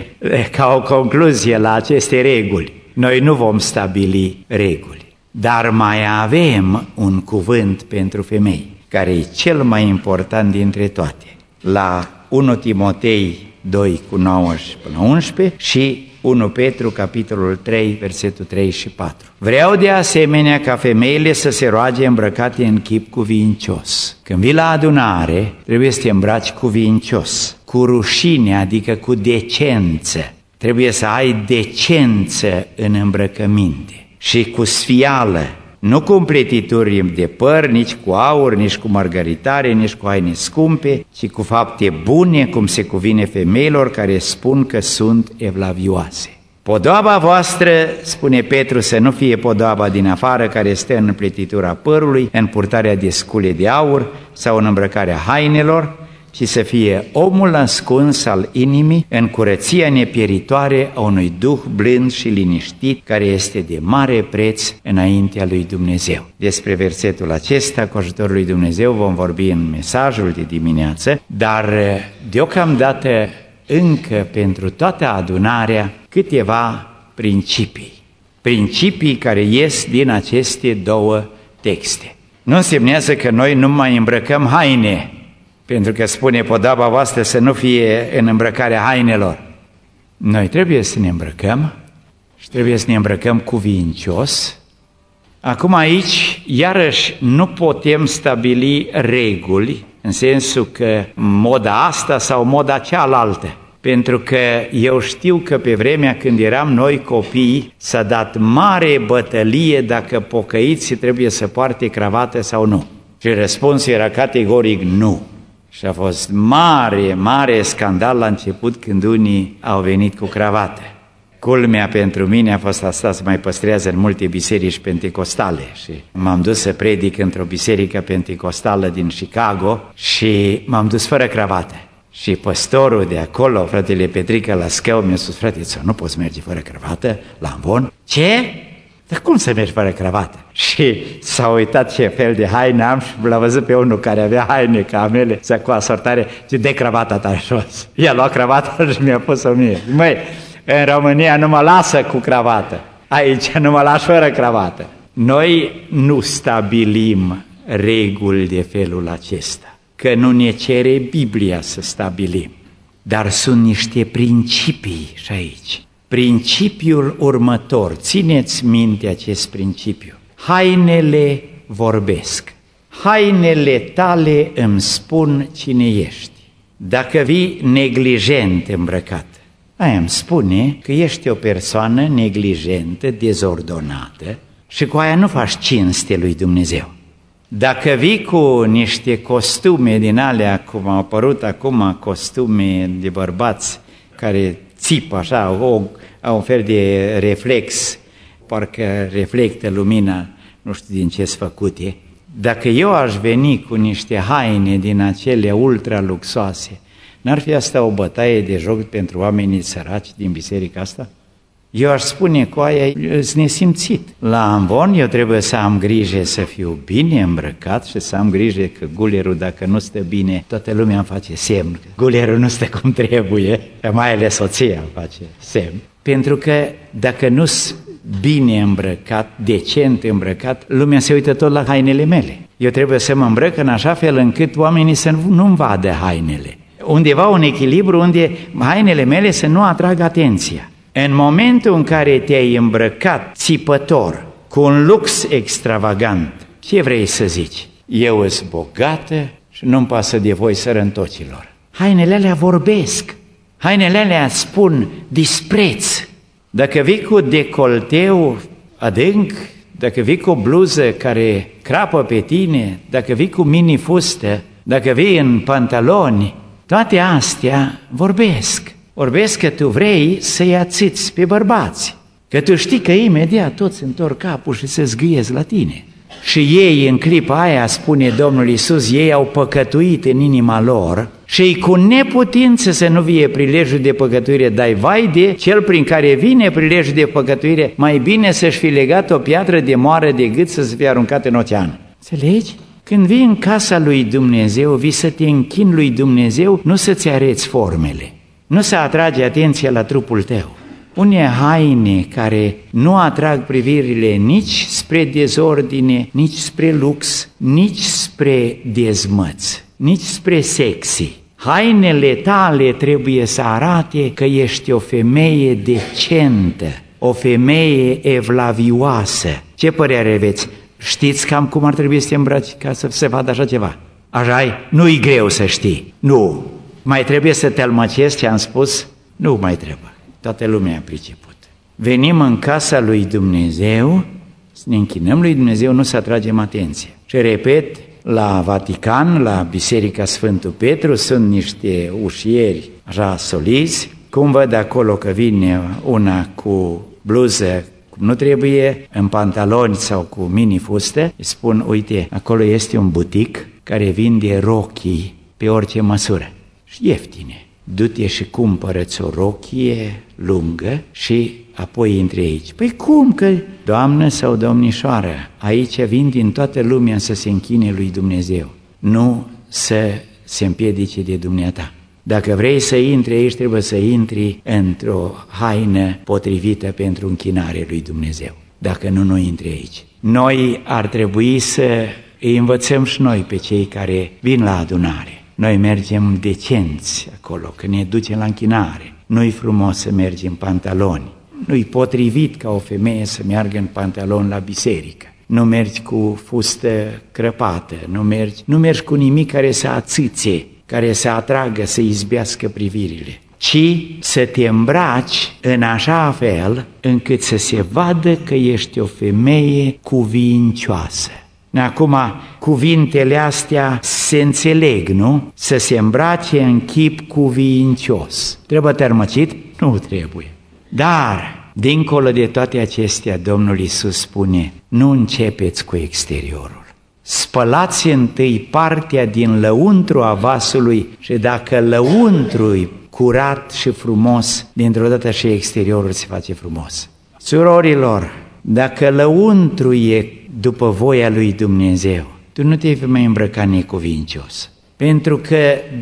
ca o concluzie la aceste reguli, noi nu vom stabili reguli. Dar mai avem un cuvânt pentru femei, care e cel mai important dintre toate. La 1 Timotei 2 cu 9 până 11 și 1 Petru, capitolul 3, versetul 3 și 4. Vreau de asemenea ca femeile să se roage îmbrăcate în chip cuvincios. Când vii la adunare, trebuie să te îmbraci cuvincios, cu rușine, adică cu decență. Trebuie să ai decență în îmbrăcăminte și cu sfială, nu cu împletituri de păr, nici cu aur, nici cu margaritare, nici cu haine scumpe, ci cu fapte bune, cum se cuvine femeilor care spun că sunt evlavioase. Podoaba voastră, spune Petru, să nu fie podoaba din afară care stă în împletitura părului, în purtarea de scule de aur sau în îmbrăcarea hainelor, ci să fie omul ascuns al inimii în curăția nepieritoare a unui duh blând și liniștit, care este de mare preț înaintea lui Dumnezeu. Despre versetul acesta, cu ajutorul lui Dumnezeu, vom vorbi în mesajul de dimineață, dar deocamdată încă pentru toată adunarea câteva principii care ies din aceste două texte. Nu însemnează că noi nu mai îmbrăcăm haine, pentru că spune podoaba voastră să nu fie în îmbrăcarea hainelor. Noi trebuie să ne îmbrăcăm și trebuie să ne îmbrăcăm cuvincios. Acum aici, iarăși, nu putem stabili reguli, în sensul că moda asta sau moda cealaltă. Pentru că eu știu că pe vremea când eram noi copii s-a dat mare bătălie dacă pocăiții trebuie să poarte cravată sau nu. Și răspunsul era categoric nu. Și a fost mare scandal la început când unii au venit cu cravată. Culmea pentru mine a fost asta, se mai păstrează în multe biserici pentecostale și m-am dus să predic într-o biserică pentecostală din Chicago și m-am dus fără cravată. Și păstorul de acolo, fratele Petrică Lascău, mi-a spus: frate, nu poți merge fără cravată la ambon? Ce? Dar cum să mergi fără cravată? Și s-a uitat ce fel de haine am și l-a văzut pe unul care avea haine ca mele, cu asortare, și de cravata ta jos. I-a luat cravata și mi-a pus-o mie. Măi, în România nu mă lasă cu cravată, aici nu mă lași fără cravată. Noi nu stabilim reguli de felul acesta, că nu ne cere Biblia să stabilim, dar sunt niște principii și aici. Principiul următor, țineți minte acest principiu: hainele vorbesc, hainele tale îmi spun cine ești. Dacă vii neglijent îmbrăcat, aia îmi spune că ești o persoană neglijentă, dezordonată și cu aia nu faci cinste lui Dumnezeu. Dacă vii cu niște costume din alea, cum au apărut acum costume de bărbați care țipă așa, au un fel de reflex, parcă reflectă lumina, nu știu din ce sunt făcute. Dacă eu aș veni cu niște haine din acele ultra luxoase, n-ar fi asta o bătaie de joc pentru oamenii săraci din biserica asta? Eu aș spune cu aia, îți nesimțit. La ambon eu trebuie să am grijă să fiu bine îmbrăcat și să am grijă că gulerul, dacă nu stă bine, toată lumea îmi face semn. Gulerul nu stă cum trebuie, mai ales soția îmi face semn. Pentru că dacă nu bine îmbrăcat, decent îmbrăcat, lumea se uită tot la hainele mele. Eu trebuie să mă îmbrăc în așa fel încât oamenii să nu-mi vadă hainele. Undeva un echilibru unde hainele mele să nu atragă atenția. În momentul în care te-ai îmbrăcat țipător, cu un lux extravagant, ce vrei să zici? Eu sunt bogată și nu-mi pasă de voi sărăntocilor. Hainele alea vorbesc, hainele alea spun dispreț. Dacă vii cu decolteu adânc, dacă vii cu o bluză care crapă pe tine, dacă vii cu mini-fustă, dacă vii în pantaloni, toate astea vorbesc. Vorbesc că tu vrei să-i ațiți pe bărbați, că tu știi că imediat toți întorc capul și se zgâiesc la tine. Și ei, în clipa aia, spune Domnul Iisus, ei au păcătuit în inima lor și cu neputință să nu vie prilejul de păcătuire, dar vai de cel prin care vine prilejul de păcătuire, mai bine să-și fi legat o piatră de moară de gât să se fie aruncat în ocean. Înțelegi? Când vii în casa lui Dumnezeu, vii să te închini lui Dumnezeu, nu să-ți areți formele, nu să atragi atenția la trupul tău. Pune haine care nu atrag privirile nici spre dezordine, nici spre lux, nici spre dezmăț, nici spre sexy. Hainele tale trebuie să arate că ești o femeie decentă, o femeie evlavioasă. Ce părere aveți? Știți cam cum ar trebui să te îmbraci ca să se vadă așa ceva? Așa-i? Nu-i greu să știi. Nu. Mai trebuie să te almăcesc ce am spus? Nu mai trebuie. Toată lumea a priceput. Venim în casa lui Dumnezeu, să ne închinăm lui Dumnezeu, nu să atragem atenție. Și repet, la Vatican, la Biserica Sfântul Petru, sunt niște ușieri așa solizi. Cum văd acolo că vine una cu bluză cum nu trebuie, în pantaloni sau cu mini-fustă, îi spun, uite, acolo este un butic care vinde rochii pe orice măsură și ieftine. Du-te și cumpără-ți o rochie lungă și apoi intri aici. Păi cum că, doamnă sau domnișoară, aici vin din toată lumea să se închine lui Dumnezeu, nu să se împiedice de dumneata. Dacă vrei să intri aici, trebuie să intri într-o haină potrivită pentru închinare lui Dumnezeu. Dacă nu, nu intri aici. Noi ar trebui să îi învățăm și noi pe cei care vin la adunare. Noi mergem decenți acolo, că ne ducem la închinare. Nu-i frumos să mergi în pantaloni. Nu-i potrivit ca o femeie să meargă în pantaloni la biserică. Nu mergi cu fustă crăpată, nu mergi cu nimic care să ațâțe, care să atragă, să izbească privirile, ci să te îmbraci în așa fel încât să se vadă că ești o femeie cuvincioasă. Acum, cuvintele astea se înțeleg, nu? Să se îmbrace în chip cuvincios. Trebuie tărmăcit? Nu trebuie. Dar, dincolo de toate acestea, Domnul Iisus spune, nu începeți cu exteriorul. Spălați întâi partea din lăuntru a vasului și dacă lăuntru-i curat și frumos, dintr-o dată și exteriorul se face frumos. Surorilor, dacă lăuntru e după voia lui Dumnezeu, tu nu te vei mai îmbrăca necuvincios, pentru că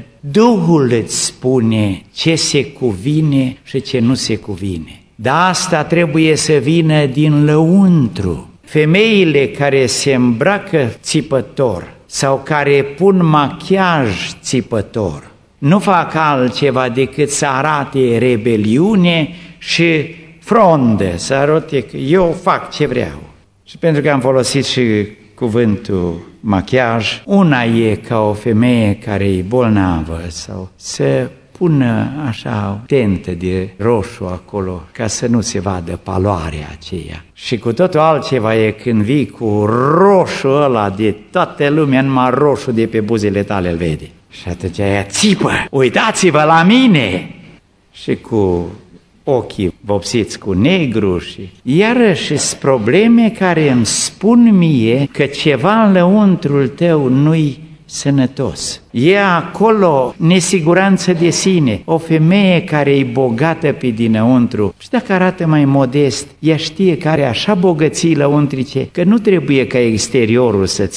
Duhul îți spune ce se cuvine și ce nu se cuvine. Dar asta trebuie să vină din lăuntru. Femeile care se îmbracă țipător sau care pun machiaj țipător nu fac altceva decât să arate rebeliune și frondă, să arate că eu fac ce vreau. Și pentru că am folosit și cuvântul machiaj, una e ca o femeie care e bolnavă sau să pună așa o tentă de roșu acolo ca să nu se vadă paloarea aceea. Și cu totul altceva e când vii cu roșu ăla de toată lumea, numai roșu de pe buzele tale îl vede. Și atunci aia țipă, uitați-vă la mine! Și cu ochii vopsiți cu negru și iarăși sunt probleme care îmi spun mie că ceva în lăuntrul tău nu-i sănătos. E acolo nesiguranță de sine. O femeie care e bogată pe dinăuntru și dacă arată mai modest, ea știe că are așa bogății lăuntrice că nu trebuie ca exteriorul să țipe.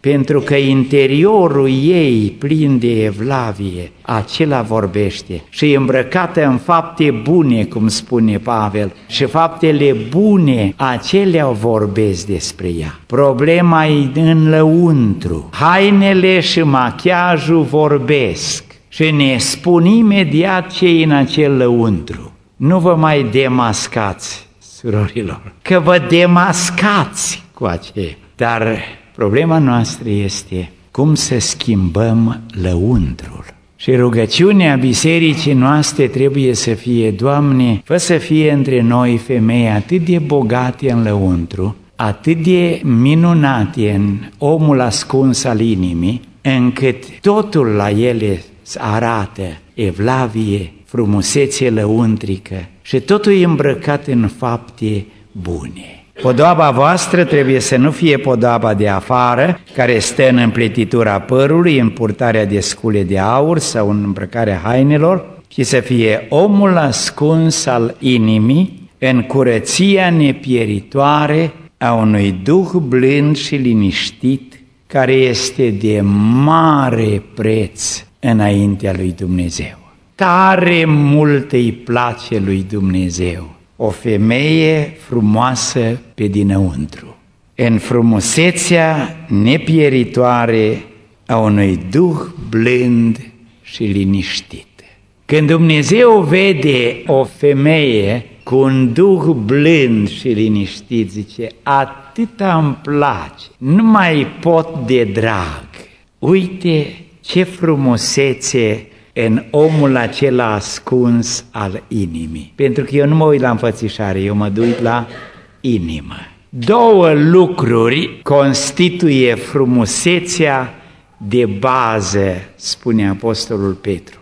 pentru că interiorul ei plin de evlavie, acela vorbește și e îmbrăcată în fapte bune, cum spune Pavel, și faptele bune, acelea vorbesc despre ea. Problema e în lăuntru. Hainele și machiajul vorbesc și ne spun imediat ce e în acel lăuntru. Nu vă mai demascați, surorilor, că vă demascați cu aceea. Dar problema noastră este cum să schimbăm lăuntrul. Și rugăciunea bisericii noastre trebuie să fie: Doamne, fă să fie între noi femei atât de bogate în lăuntru, atât de minunate în omul ascuns al inimii, încât totul la ele arată evlavie, frumusețe lăuntrică și totul e îmbrăcat în fapte bune. Podoaba voastră trebuie să nu fie podoaba de afară, care stă în împletitura părului, în purtarea de scule de aur sau în îmbrăcarea hainelor, ci să fie omul ascuns al inimii, în curăția nepieritoare a unui duh blând și liniștit, care este de mare preț înaintea lui Dumnezeu. Tare mult îi place lui Dumnezeu o femeie frumoasă pe dinăuntru, în frumusețea nepieritoare a unui duh blând și liniștit. Când Dumnezeu vede o femeie cu un duh blând și liniștit, zice: atâta îmi place, nu mai pot de drag. Uite ce frumusețe în omul acela ascuns al inimii. Pentru că eu nu mă uit la înfățișare, eu mă duc la inimă. Două lucruri constituie frumusețea de bază, spune Apostolul Petru: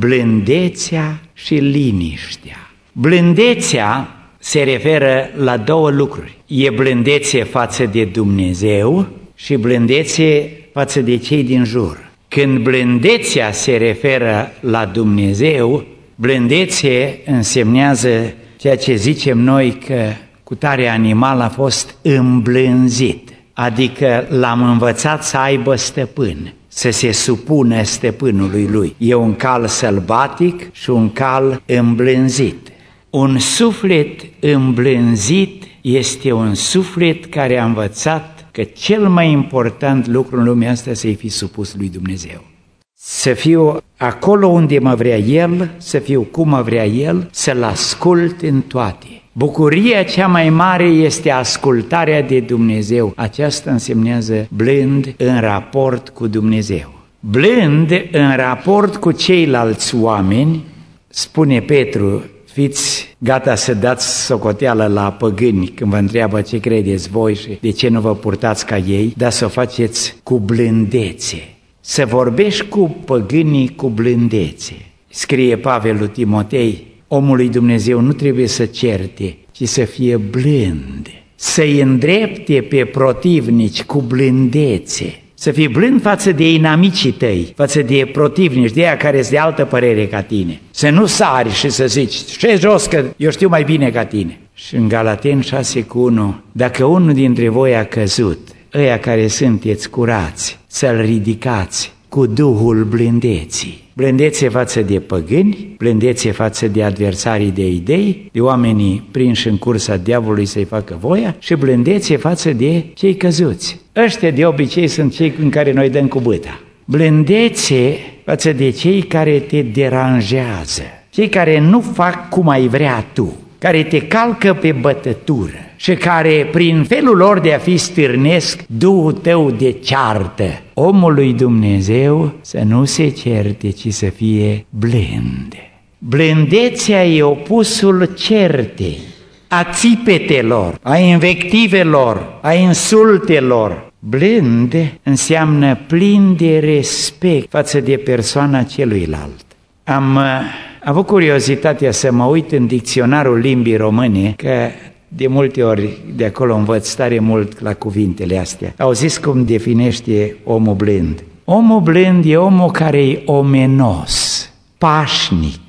blândețea și liniștea. Blândețea se referă la două lucruri. E blândețe față de Dumnezeu și blândețe față de cei din jur. Când blândețea se referă la Dumnezeu, blândețe însemnează ceea ce zicem noi că cutare animal a fost îmblânzit, adică l-am învățat să aibă stăpân, să se supună stăpânului lui. E un cal sălbatic și un cal îmblânzit. Un suflet îmblânzit este un suflet care a învățat că cel mai important lucru în lumea asta să-i fi supus lui Dumnezeu. Să fiu acolo unde mă vrea El, să fiu cum mă vrea El, să-L ascult în toate. Bucuria cea mai mare este ascultarea de Dumnezeu. Aceasta însemnează blând în raport cu Dumnezeu. Blând în raport cu ceilalți oameni, spune Petru: fiți gata să dați socoteală la păgâni când vă întreabă ce credeți voi și de ce nu vă purtați ca ei, dar să o faceți cu blândețe. Să vorbești cu păgânii cu blândețe. Scrie Pavel lui Timotei: omul lui Dumnezeu nu trebuie să certe, ci să fie blând, să-i îndrepte pe protivnici cu blândețe. Să fii blând față de inamicii tăi, față de protivnici, de aia care-s de altă părere ca tine. Să nu sari și să zici: ce jos că eu știu mai bine ca tine. Și în Galateni 6:1, dacă unul dintre voi a căzut, ăia care sunteți curați, să-l ridicați cu duhul blândeții. Blândețe față de păgâni, blândețe față de adversarii de idei, de oamenii prinși în cursa diavolului să-i facă voia, și blândețe față de cei căzuți. Ăștia de obicei sunt cei în care noi dăm cu bâta. Blândețe față de cei care te deranjează, cei care nu fac cum ai vrea tu, care te calcă pe bătătură și care, prin felul lor de a fi, stârnesc duhul tău de ceartă. Omul lui Dumnezeu să nu se certe, ci să fie blând. Blândețea e opusul certei, a țipetelor, a invectivelor, a insultelor. Blând înseamnă plin de respect față de persoana celuilalt. Am avut curiozitatea să mă uit în dicționarul limbii române, că de multe ori de acolo învăț tare mult la cuvintele astea. Auziți cum definește omul blând? Omul blând e omul care e omenos, pașnic,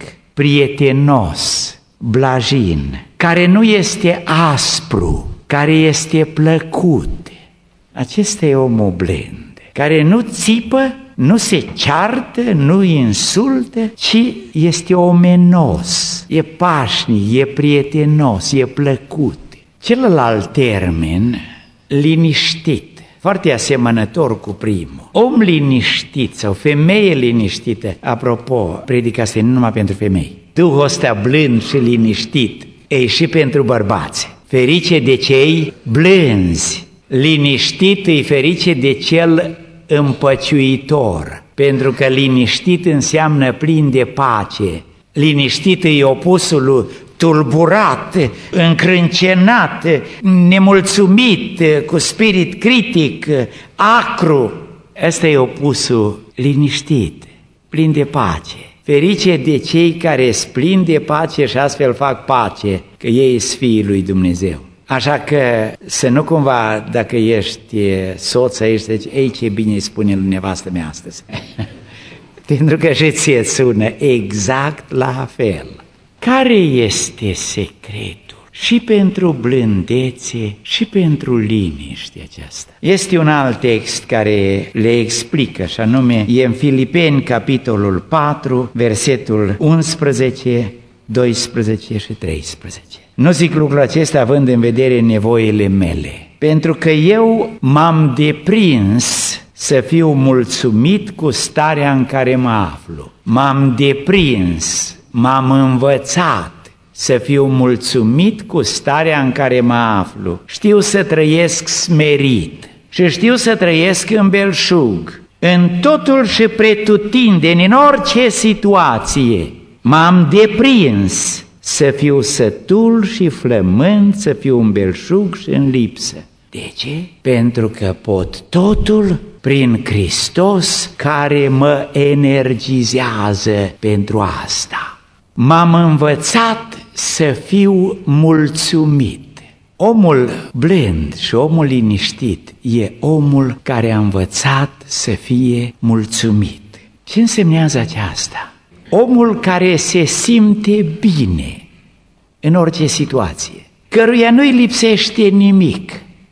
prietenos, blajin, care nu este aspru, care este plăcut. Acesta e omul blând. care nu țipă, nu se ceartă, nu insultă, ci este omenos, e pașnic, e prietenos, e plăcut. Celălalt termen, liniștit, foarte asemănător cu primul. Om liniștit sau femeie liniștită, apropo, predica asta e nu numai pentru femei. Duhul ăsta blând și liniștit, e și pentru bărbați. Ferice de cei blânzi, liniștit e ferice de cel împăciuitor, pentru că liniștit înseamnă plin de pace. Liniștit e opusul lui tulburat, încrâncenat, nemulțumit, cu spirit critic, acru. Ăsta e opusul liniștit, plin de pace. Ferice de cei care sunt plini de pace și astfel fac pace, că ei sunt fiii lui Dumnezeu. Așa că să nu cumva, dacă ești soț aici, zici, ei, ce bine îi spune lui nevastă mea astăzi. Pentru că și ție sună exact la fel. Care este secretul și pentru blândețe și pentru liniște aceasta? Este un alt text care le explică, și anume e în Filipeni, capitolul 4, versetul 11, 12 și 13. Nu zic lucrul acesta având în vedere nevoile mele, pentru că eu m-am deprins să fiu mulțumit cu starea în care mă aflu. M-am deprins, m-am învățat să fiu mulțumit cu starea în care mă aflu. Știu să trăiesc smerit și știu să trăiesc în belșug, în totul și pretutindeni, în orice situație. M-am deprins să fiu sătul și flămând, să fiu în belșug și în lipsă. De ce? Pentru că pot totul prin Hristos care mă energizează pentru asta. M-am învățat să fiu mulțumit. Omul blând și omul liniștit e omul care a învățat să fie mulțumit. Ce însemnează aceasta? Omul care se simte bine în orice situație, căruia nu-i lipsește nimic,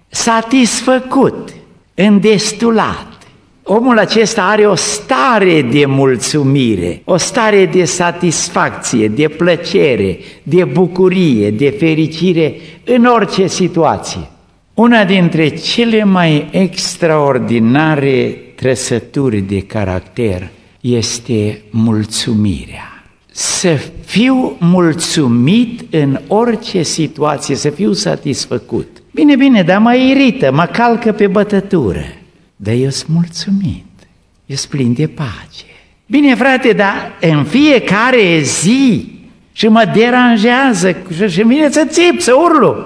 satisfăcut, îndestulat. Omul acesta are o stare de mulțumire, o stare de satisfacție, de plăcere, de bucurie, de fericire în orice situație. Una dintre cele mai extraordinare trăsături de caracter este mulțumirea. Să fiu mulțumit în orice situație, să fiu satisfăcut. Bine, dar mă irită, mă calcă pe bătătură. Dar eu sunt mulțumit, eu sunt plin de pace. Bine, frate, dar în fiecare zi și mă deranjează și vine să țip, să urlu.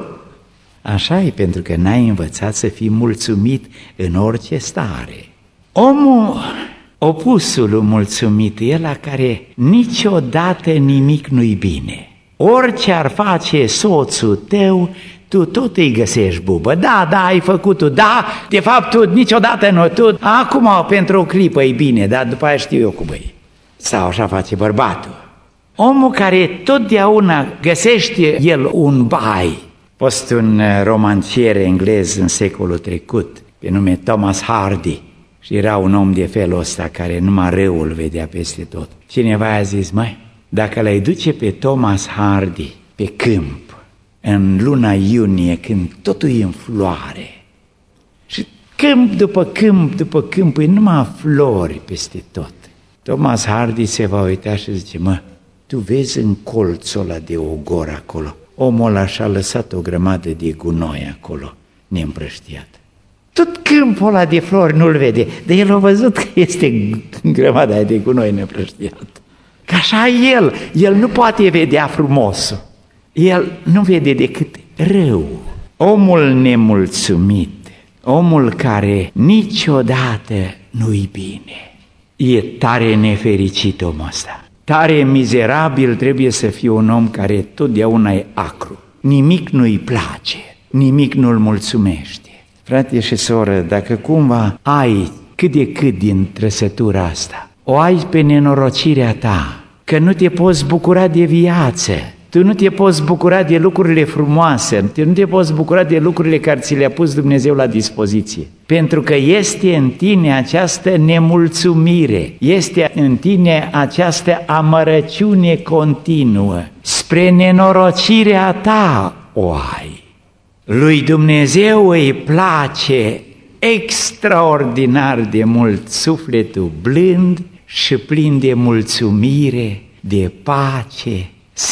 Așa e, pentru că n-ai învățat să fii mulțumit în orice stare. Omul opusul mulțumit e ăla care niciodată nimic nu-i bine. Orice ar face soțul tău, tu tot îi găsești bubă. Da, ai făcut-o, da, de fapt tu niciodată nu, tu acum pentru o clipă e bine, dar după aia știu eu cum e. Sau așa face bărbatul. Omul care totdeauna găsește el un bai. A fost un romancier englez în secolul trecut, pe nume Thomas Hardy, și era un om de felul ăsta care numai răul vedea peste tot. Cineva a zis, măi, dacă l-ai duce pe Thomas Hardy pe câmp, în luna iunie, când totul e în floare, și câmp după câmp după câmp, e numai flori peste tot, Thomas Hardy se va uita și zice, mă, tu vezi în colțul ăla de ogor acolo, omul ăla și-a lăsat o grămadă de gunoi acolo, neîmprăștiat. Tot câmpul ăla de flori nu-l vede, dar el a văzut că este grămada de gunoi neîmprăștiat. Că așa el nu poate vedea frumosul. El nu vede decât rău. Omul nemulțumit, omul care niciodată nu-i bine, e tare nefericit omul ăsta. Tare mizerabil trebuie să fie un om care totdeauna e acru. Nimic nu-i place, nimic nu-l mulțumește. Frate și soră, dacă cumva ai cât de cât din trăsătura asta, o ai pe nenorocirea ta, că nu te poți bucura de viață, Tu nu te poți bucura de lucrurile frumoase, tu nu te poți bucura de lucrurile care ți le-a pus Dumnezeu la dispoziție. Pentru că este în tine această nemulțumire, este în tine această amărăciune continuă. Spre nenorocirea ta o ai. Lui Dumnezeu îi place extraordinar de mult sufletul blând și plin de mulțumire, de pace,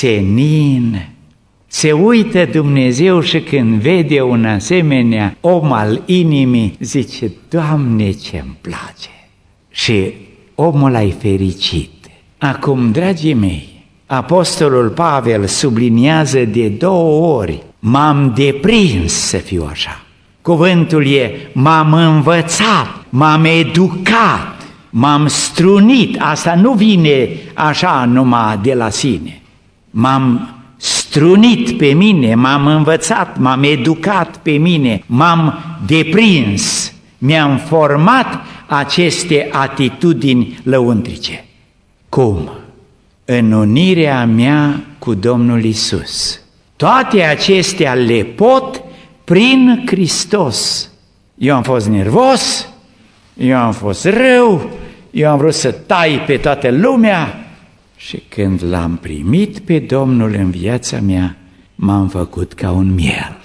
senin. Se uită Dumnezeu și când vede un asemenea om al inimii, zice, Doamne, ce-mi place! Și omul ai fericit. Acum, dragii mei, Apostolul Pavel subliniază de 2 ori, m-am deprins să fiu așa. Cuvântul e, m-am învățat, m-am educat, m-am strunit. Asta nu vine așa numai de la sine. M-am strunit pe mine, m-am învățat, m-am educat pe mine, m-am deprins, mi-am format aceste atitudini lăuntrice. Cum? În unirea mea cu Domnul Iisus. Toate acestea le pot prin Hristos. Eu am fost nervos, eu am fost rău, eu am vrut să tai pe toată lumea și când l-am primit pe Domnul în viața mea, m-am făcut ca un miel.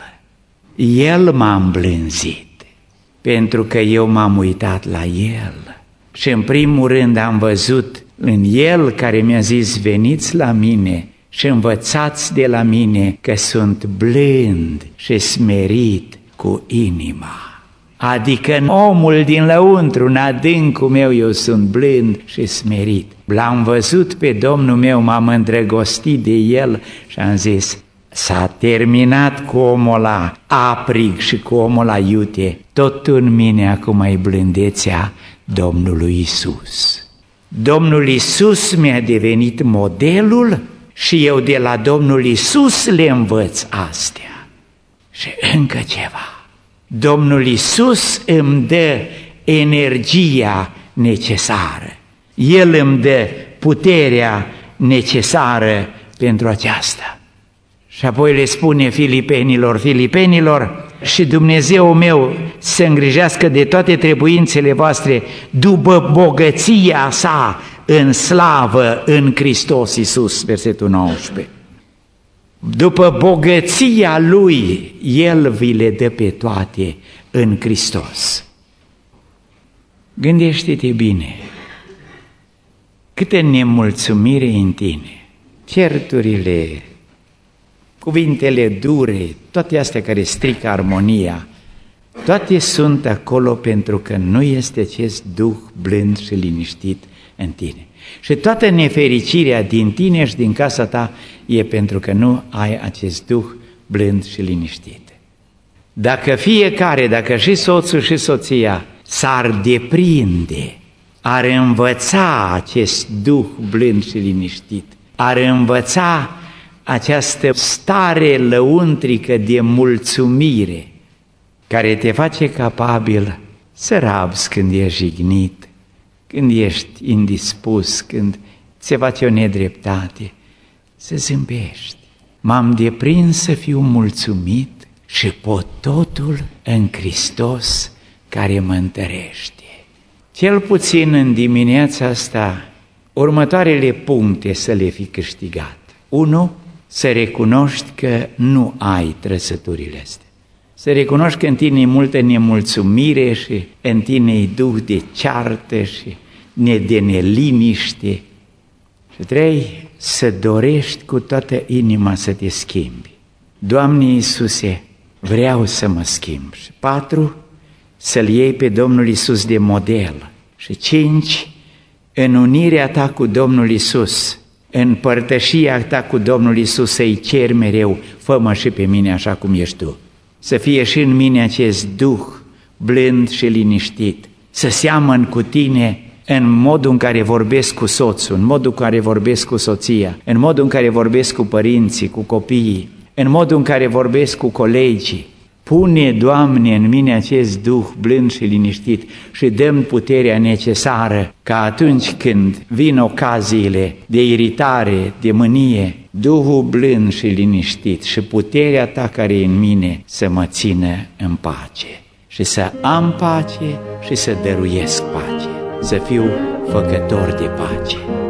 El m-a îmblânzit, pentru că eu m-am uitat la El și în primul rând am văzut în El care mi-a zis, veniți la mine și învățați de la mine că sunt blând și smerit cu inima. Adică în omul din lăuntru, în adâncul meu, eu sunt blând și smerit. L-am văzut pe Domnul meu, m-am îndrăgostit de El și am zis, s-a terminat cu omul ăla aprig și cu omul ăla iute, tot în mine acum e blândețea Domnului Iisus. Domnul Iisus mi-a devenit modelul și eu de la Domnul Iisus le învăț astea. Și încă ceva. Domnul Iisus îmi dă energia necesară. El îmi dă puterea necesară pentru aceasta. Și apoi le spune Filipenilor, și Dumnezeu meu să îngrijească de toate trebuințele voastre după bogăția sa în slavă în Hristos Iisus, versetul 19. După bogăția Lui, El vi le dă pe toate în Hristos. Gândește-te bine, câtă nemulțumire în tine, certurile, cuvintele dure, toate astea care strică armonia, toate sunt acolo pentru că nu este acest Duh blând și liniștit în tine. Și toată nefericirea din tine și din casa ta e pentru că nu ai acest Duh blând și liniștit. Dacă fiecare, dacă și soțul și soția s-ar deprinde, ar învăța acest Duh blând și liniștit, ar învăța această stare lăuntrică de mulțumire care te face capabil să rabzi când ești jignit, când ești indispus, când se face o nedreptate, să zâmbești. M-am deprins să fiu mulțumit și pot totul în Hristos care mă întărește. Cel puțin în dimineața asta, următoarele puncte să le fi câștigat. 1. Să recunoști că nu ai trăsăturile astea. Să recunoști că în tine e multă nemulțumire și în tine e duh de ceartă și de neliniște. Și 3. Să dorești cu toată inima să te schimbi. Doamne Iisuse, vreau să mă schimb. Și 4. Să-L iei pe Domnul Iisus de model. Și 5. În unirea ta cu Domnul Iisus, în părtășia ta cu Domnul Iisus, să-i ceri mereu, fă-mă și pe mine așa cum ești tu. Să fie și în mine acest Duh blând și liniștit, să seamăn cu tine în modul în care vorbesc cu soțul, în modul în care vorbesc cu soția, în modul în care vorbesc cu părinții, cu copiii, în modul în care vorbesc cu colegii. Pune, Doamne, în mine acest Duh blând și liniștit și dă-mi puterea necesară ca atunci când vin ocaziile de iritare, de mânie, Duhul blând și liniștit și puterea Ta care e în mine să mă țină în pace și să am pace și să dăruiesc pace, să fiu făcător de pace.